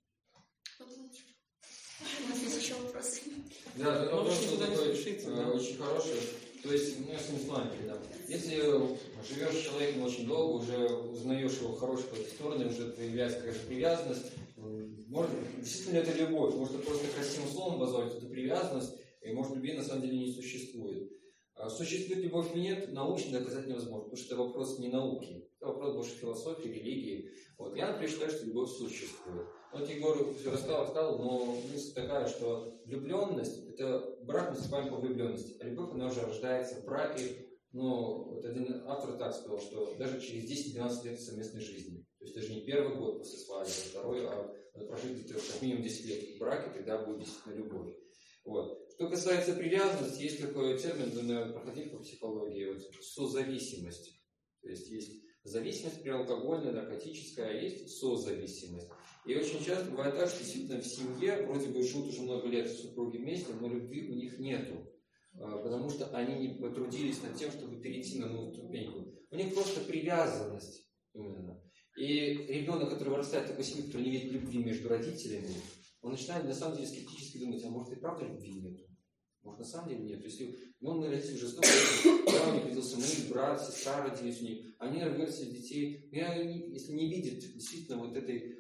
У нас есть еще вопросы. Да, это Ну, вопрос вы никуда не такой, спешите, э, да. очень хороший. То есть, ну, я с вами передам. Если живешь с человеком очень долго, уже узнаешь его хорошие стороны, уже появляется какая-то привязанность, может, действительно это любовь, может, это просто красивым словом обозвать эту привязанность, и может, любви на самом деле не существует. А существует любовь или нет, научно доказать невозможно, потому что это вопрос не науки, это вопрос больше философии, религии. Вот. Я, например, считаю, что любовь существует. Вот Егор все рассказал, сказал, но мысль такая, что влюбленность, это брак наступаем по влюбленности, а любовь, она уже рождается в браке. Ну, вот один автор так сказал, что даже через десять-двенадцать лет совместной жизни. То есть даже не первый год после свадьбы, а второй, а надо прожить где-то как минимум десять лет в браке, тогда будет действительно любовь. Вот. Что касается привязанности, есть такой термин, наверное, проходили по психологии, вот, созависимость. То есть есть зависимость, например, алкогольная, наркотическая, а есть созависимость. И очень часто бывает так, что действительно в семье вроде бы живут уже много лет супруги вместе, но любви у них нету. Потому что они не потрудились над тем, чтобы перейти на новую ступеньку. У них просто привязанность именно. И ребенок, который вырастает в такой семье, который не видит любви между родителями, он начинает на самом деле скептически думать, а может и правда любви нету? Может на самом деле нет? Если ну, мы родители жестоко, когда у них родился муж, брат, сестра родились у них, они вырастили детей, если не видят действительно вот этой,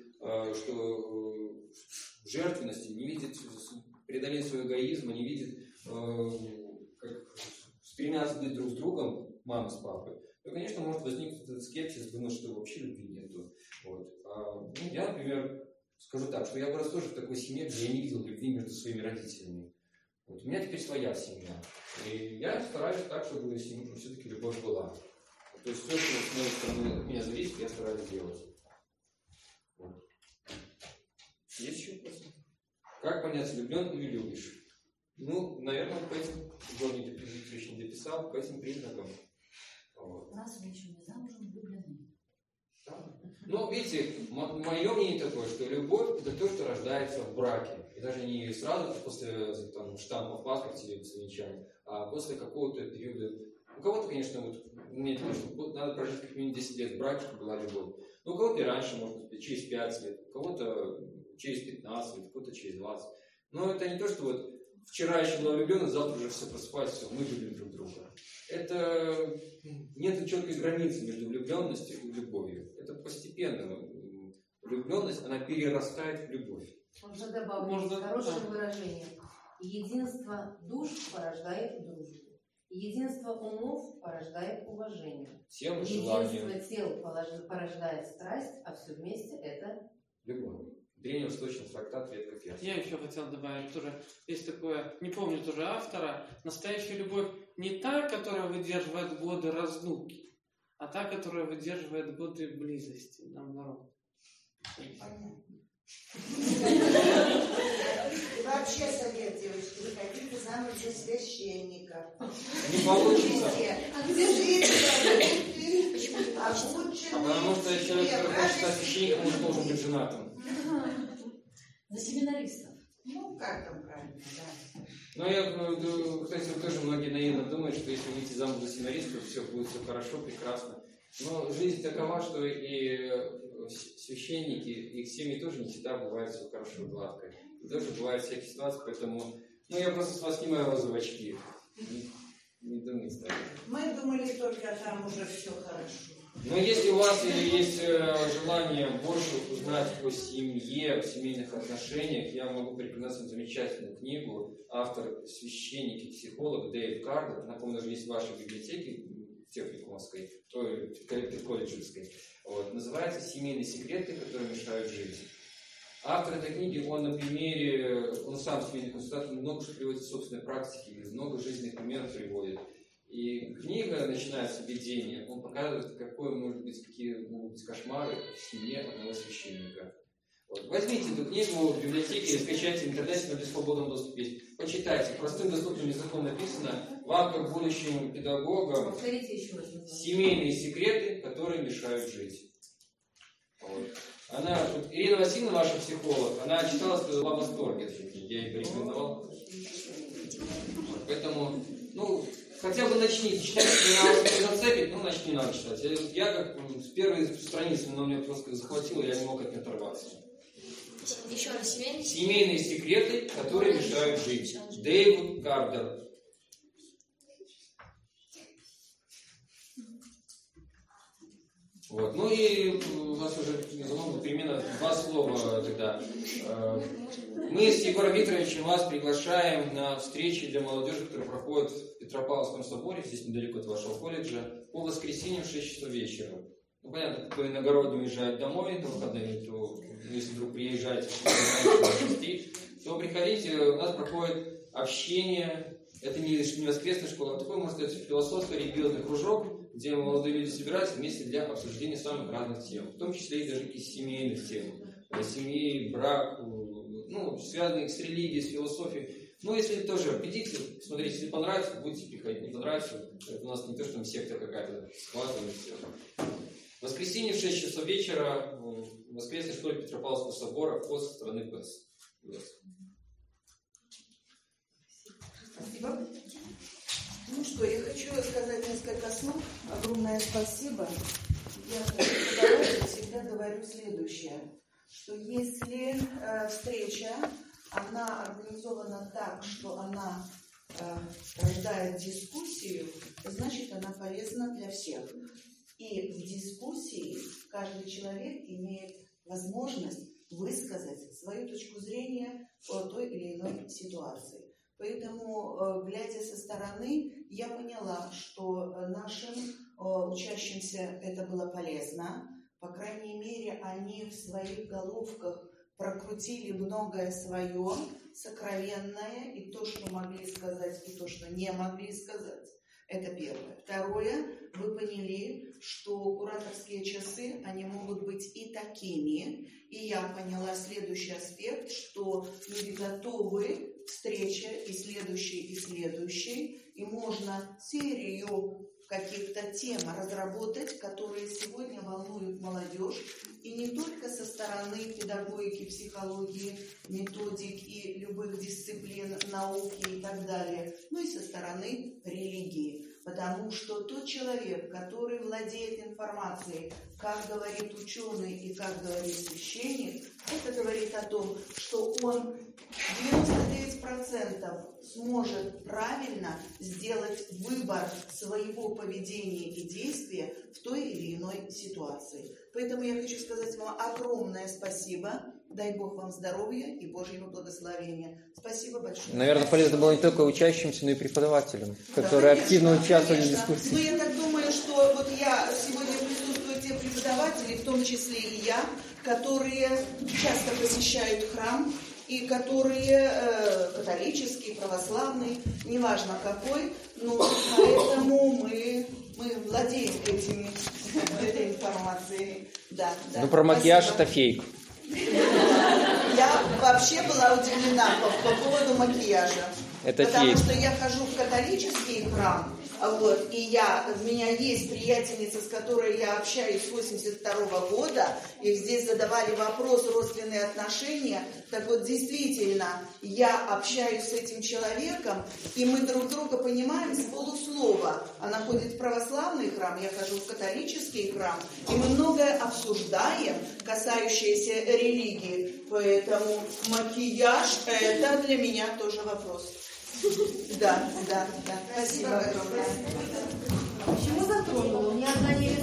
что жертвенности, не видят преодоления своего эгоизма, не видят как стремятся быть друг с другом, мама с папой, то, конечно, может возникнуть этот скепсис, думать, что вообще любви нету. Вот. А, ну, я, например, скажу так, что я вырос тоже в такой семье, где я не видел любви между своими родителями. Вот. У меня теперь своя семья. И я стараюсь так, чтобы все-таки любовь была. То есть все, что с моей стороны от меня зависит, я стараюсь делать. Вот. Есть еще вопросы? Как понять, влюблен или любишь? Ну, наверное, по этим, Горний Дмитриевич не дописал, по этим признакам. Вот. Раз вы еще не замужем, влюблены. Да. Ну, видите, мое мнение такое, что любовь – это то, что рождается в браке. И даже не сразу после там, штампа в паспорте или после венчания, а после какого-то периода. У кого-то, конечно, вот, мне кажется, надо прожить как минимум десять лет в браке, чтобы была любовь. Но у кого-то и раньше, может быть, через пять лет, у кого-то через пятнадцать лет, у кого-то через двадцать. Но это не то, что вот вчера еще была влюблена, завтра уже все просыпается, все, мы любим друг друга. Это нет четкой границы между влюбленностью и любовью. Это постепенно. Влюбленность, она перерастает в любовь. Можно добавить Можно, хорошее да. выражение. Единство душ порождает дружбу. Единство умов порождает уважение. Тело, Единство желание, тел порождает страсть, а все вместе это любовь. Древневосточный трактат «Ветка Ферзь». Я еще хотел добавить тоже, есть такое, не помню тоже автора, настоящая любовь не та, которая выдерживает годы разлуки, а та, которая выдерживает годы близости, наоборот. И вообще совет, девочки, вы хотите замуж за священника. Не получится. А лучше А потому что человек, который хочет стать священником, он должен быть женатым. За семинаристов. Ну, как там правильно, да. Но я, ну, кстати, тоже многие наивно думают, что если выйти замуж за семинаристов, все будет все хорошо, прекрасно. Но жизнь такова, что и священники, их семьи тоже не всегда бывает все хорошо и гладко. И тоже бывают всякие ситуации, поэтому, ну, я просто с вас снимаю розовые очки. Не, не думайте так. Мы думали только там уже все хорошо. Но если у вас есть желание больше узнать о семье, о семейных отношениях, я могу порекомендовать вам замечательную книгу. Автор священник и психолог Дэйв Кардер. Напомню, даже есть в вашей библиотеке, в техникумовской, той колледжерской. Вот. Называется «Семейные секреты, которые мешают жить». Автор этой книги, он на примере, он сам семейный консультант, много что приводит в собственной практике, много жизненных примеров приводит. И книга, начиная с введения, он показывает, какое может быть, какие могут быть кошмары в семье одного священника. Вот. Возьмите эту книгу в библиотеке, скачайте в интернете, на бесслободном доступе есть. Почитайте, простым доступным языком написано, вам, как будущим педагогам, Повторите еще раз. семейные секреты, которые мешают жить. Вот. Она, вот, Ирина Васильевна, ваша психолог, она читала, была в восторге от этой книги, я ей порекомендовал. Поэтому, ну, хотя бы начните читать, если она вас не зацепит, ну, значит, не надо читать. Я, я как с первой страницы, она меня просто захватила, я не мог от нее оторваться. Еще раз, семейные Семейные секреты, которые мешают жить. Дэйв Кардер. Вот. Ну и у нас уже заложено примерно два слова тогда. Мы с Егором Викторовичем вас приглашаем на встречи для молодежи, которые проходят в Петропавловском соборе, здесь недалеко от вашего колледжа, по воскресеньям в шесть часов вечера. Ну, понятно, кто иногородний уезжает домой на выходные, то если вдруг приезжаете, то приходите, у нас проходит общение. Это не, не воскресная школа, а такой, можно сказать, философско-религиозный кружок, где молодые люди собираются вместе для обсуждения самых разных тем, в том числе и даже из семейных тем, семьи, брак, ну, связанные с религией, с философией. Ну, если тоже придите, смотрите, если понравится, будете приходить, не понравится, это у нас не то, что там секта какая-то складывается. В воскресенье в шесть часов вечера в воскресной школе Петропавловского собора, вход со стороны ПЭС. Спасибо. Ну что, я хочу сказать несколько слов. Огромное спасибо. Я преподавателю всегда говорю следующее, что если э, встреча, она организована так, что она э, рождает дискуссию, значит, она полезна для всех. И в дискуссии каждый человек имеет возможность высказать свою точку зрения по той или иной ситуации. Поэтому, глядя со стороны, я поняла, что нашим учащимся это было полезно. По крайней мере, они в своих головках прокрутили многое свое, сокровенное, и то, что могли сказать, и то, что не могли сказать. Это первое. Второе, вы поняли, что кураторские часы, они могут быть и такими. И я поняла следующий аспект, что люди готовы встреча и следующей, и следующей, и можно серию каких-то тем разработать, которые сегодня волнуют молодежь, и не только со стороны педагогики, психологии, методик и любых дисциплин, науки и так далее, но и со стороны религии. Потому что тот человек, который владеет информацией, как говорит ученый и как говорит священник, это говорит о том, что он девяносто девять процентов сможет правильно сделать выбор своего поведения и действия в той или иной ситуации. Поэтому я хочу сказать вам огромное спасибо. Дай Бог вам здоровья и Божьего благословения. Спасибо большое. Наверное, полезно было не только учащимся, но и преподавателям, которые да, активно конечно, участвовали конечно. в дискуссии. Ну, я так думаю, что вот я сегодня присутствую те преподаватели, в том числе и я, которые часто посещают храм, и которые э, католические, православные, неважно какой, но поэтому мы, мы владеем этими, этой информацией. Да, да. Ну, про макияж Спасибо. это фейк. Я вообще была удивлена по, по поводу макияжа. Это потому фейк. что я хожу в католический храм, вот, и я, у меня есть приятельница, с которой я общаюсь с восемьдесят второго года, и здесь задавали вопрос родственные отношения. Так вот, действительно, я общаюсь с этим человеком, и мы друг друга понимаем с полуслова. Она ходит в православный храм, я хожу в католический храм, и мы многое обсуждаем, касающееся религии. Поэтому макияж – это для меня тоже вопрос. Да, да, да. Спасибо огромное. Почему затронула? Ни одна не